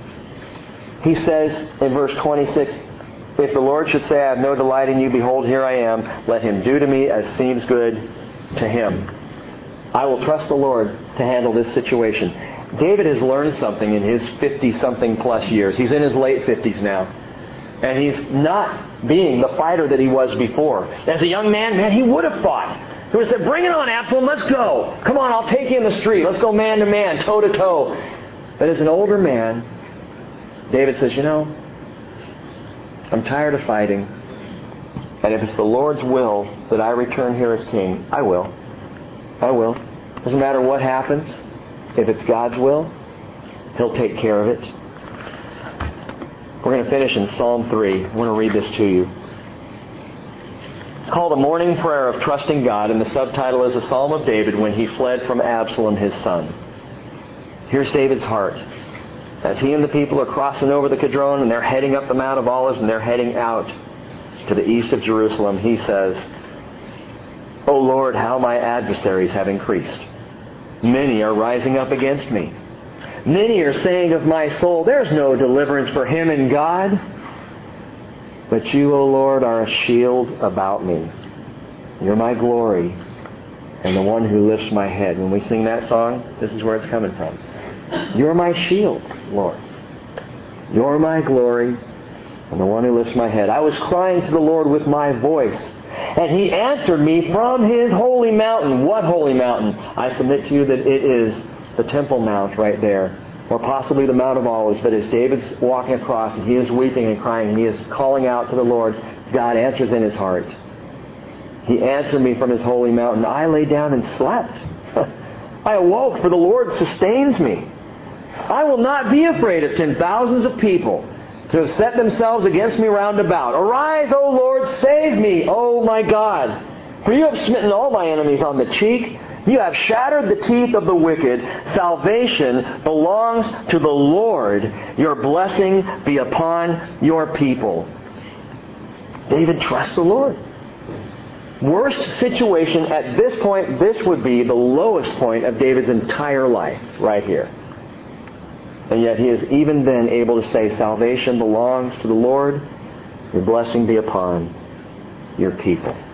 He says in verse 26, if the Lord should say, I have no delight in you, behold, here I am. Let him do to me as seems good to him. I will trust the Lord to handle this situation. David has learned something in his 50-something plus years. He's in his late 50s now. And he's not being the fighter that he was before. As a young man, he would have fought. He would have said, bring it on, Absalom, let's go. Come on, I'll take you in the street. Let's go man to man, toe to toe. But as an older man, David says, I'm tired of fighting. And if it's the Lord's will that I return here as king, I will. I will. Doesn't matter what happens. If it's God's will, He'll take care of it. We're going to finish in Psalm 3. I want to read this to you. It's called a morning prayer of trusting God, and the subtitle is a Psalm of David when he fled from Absalom, his son. Here's David's heart. As he and the people are crossing over the Kidron and they're heading up the Mount of Olives and they're heading out to the east of Jerusalem, he says, O Lord, how my adversaries have increased. Many are rising up against me. Many are saying of my soul, there's no deliverance for him in God. But you, O Lord, are a shield about me. You're my glory and the one who lifts my head. When we sing that song, this is where it's coming from. You're my shield, Lord. You're my glory and the one who lifts my head. I was crying to the Lord with my voice, and He answered me from His holy mountain. What holy mountain? I submit to you that it is the Temple Mount right there, or possibly the Mount of Olives. But as David's walking across, and he is weeping and crying, and he is calling out to the Lord, God answers in his heart. He answered me from His holy mountain. I lay down and slept. I awoke, for the Lord sustains me. I will not be afraid of 10,000s of people to have set themselves against me round about. Arise, O Lord, save me, O my God. For you have smitten all my enemies on the cheek. You have shattered the teeth of the wicked. Salvation belongs to the Lord. Your blessing be upon your people. David trusts the Lord. worst situation at this point, this would be the lowest point of David's entire life, right here. And yet he is even then able to say, salvation belongs to the Lord. Your blessing be upon your people.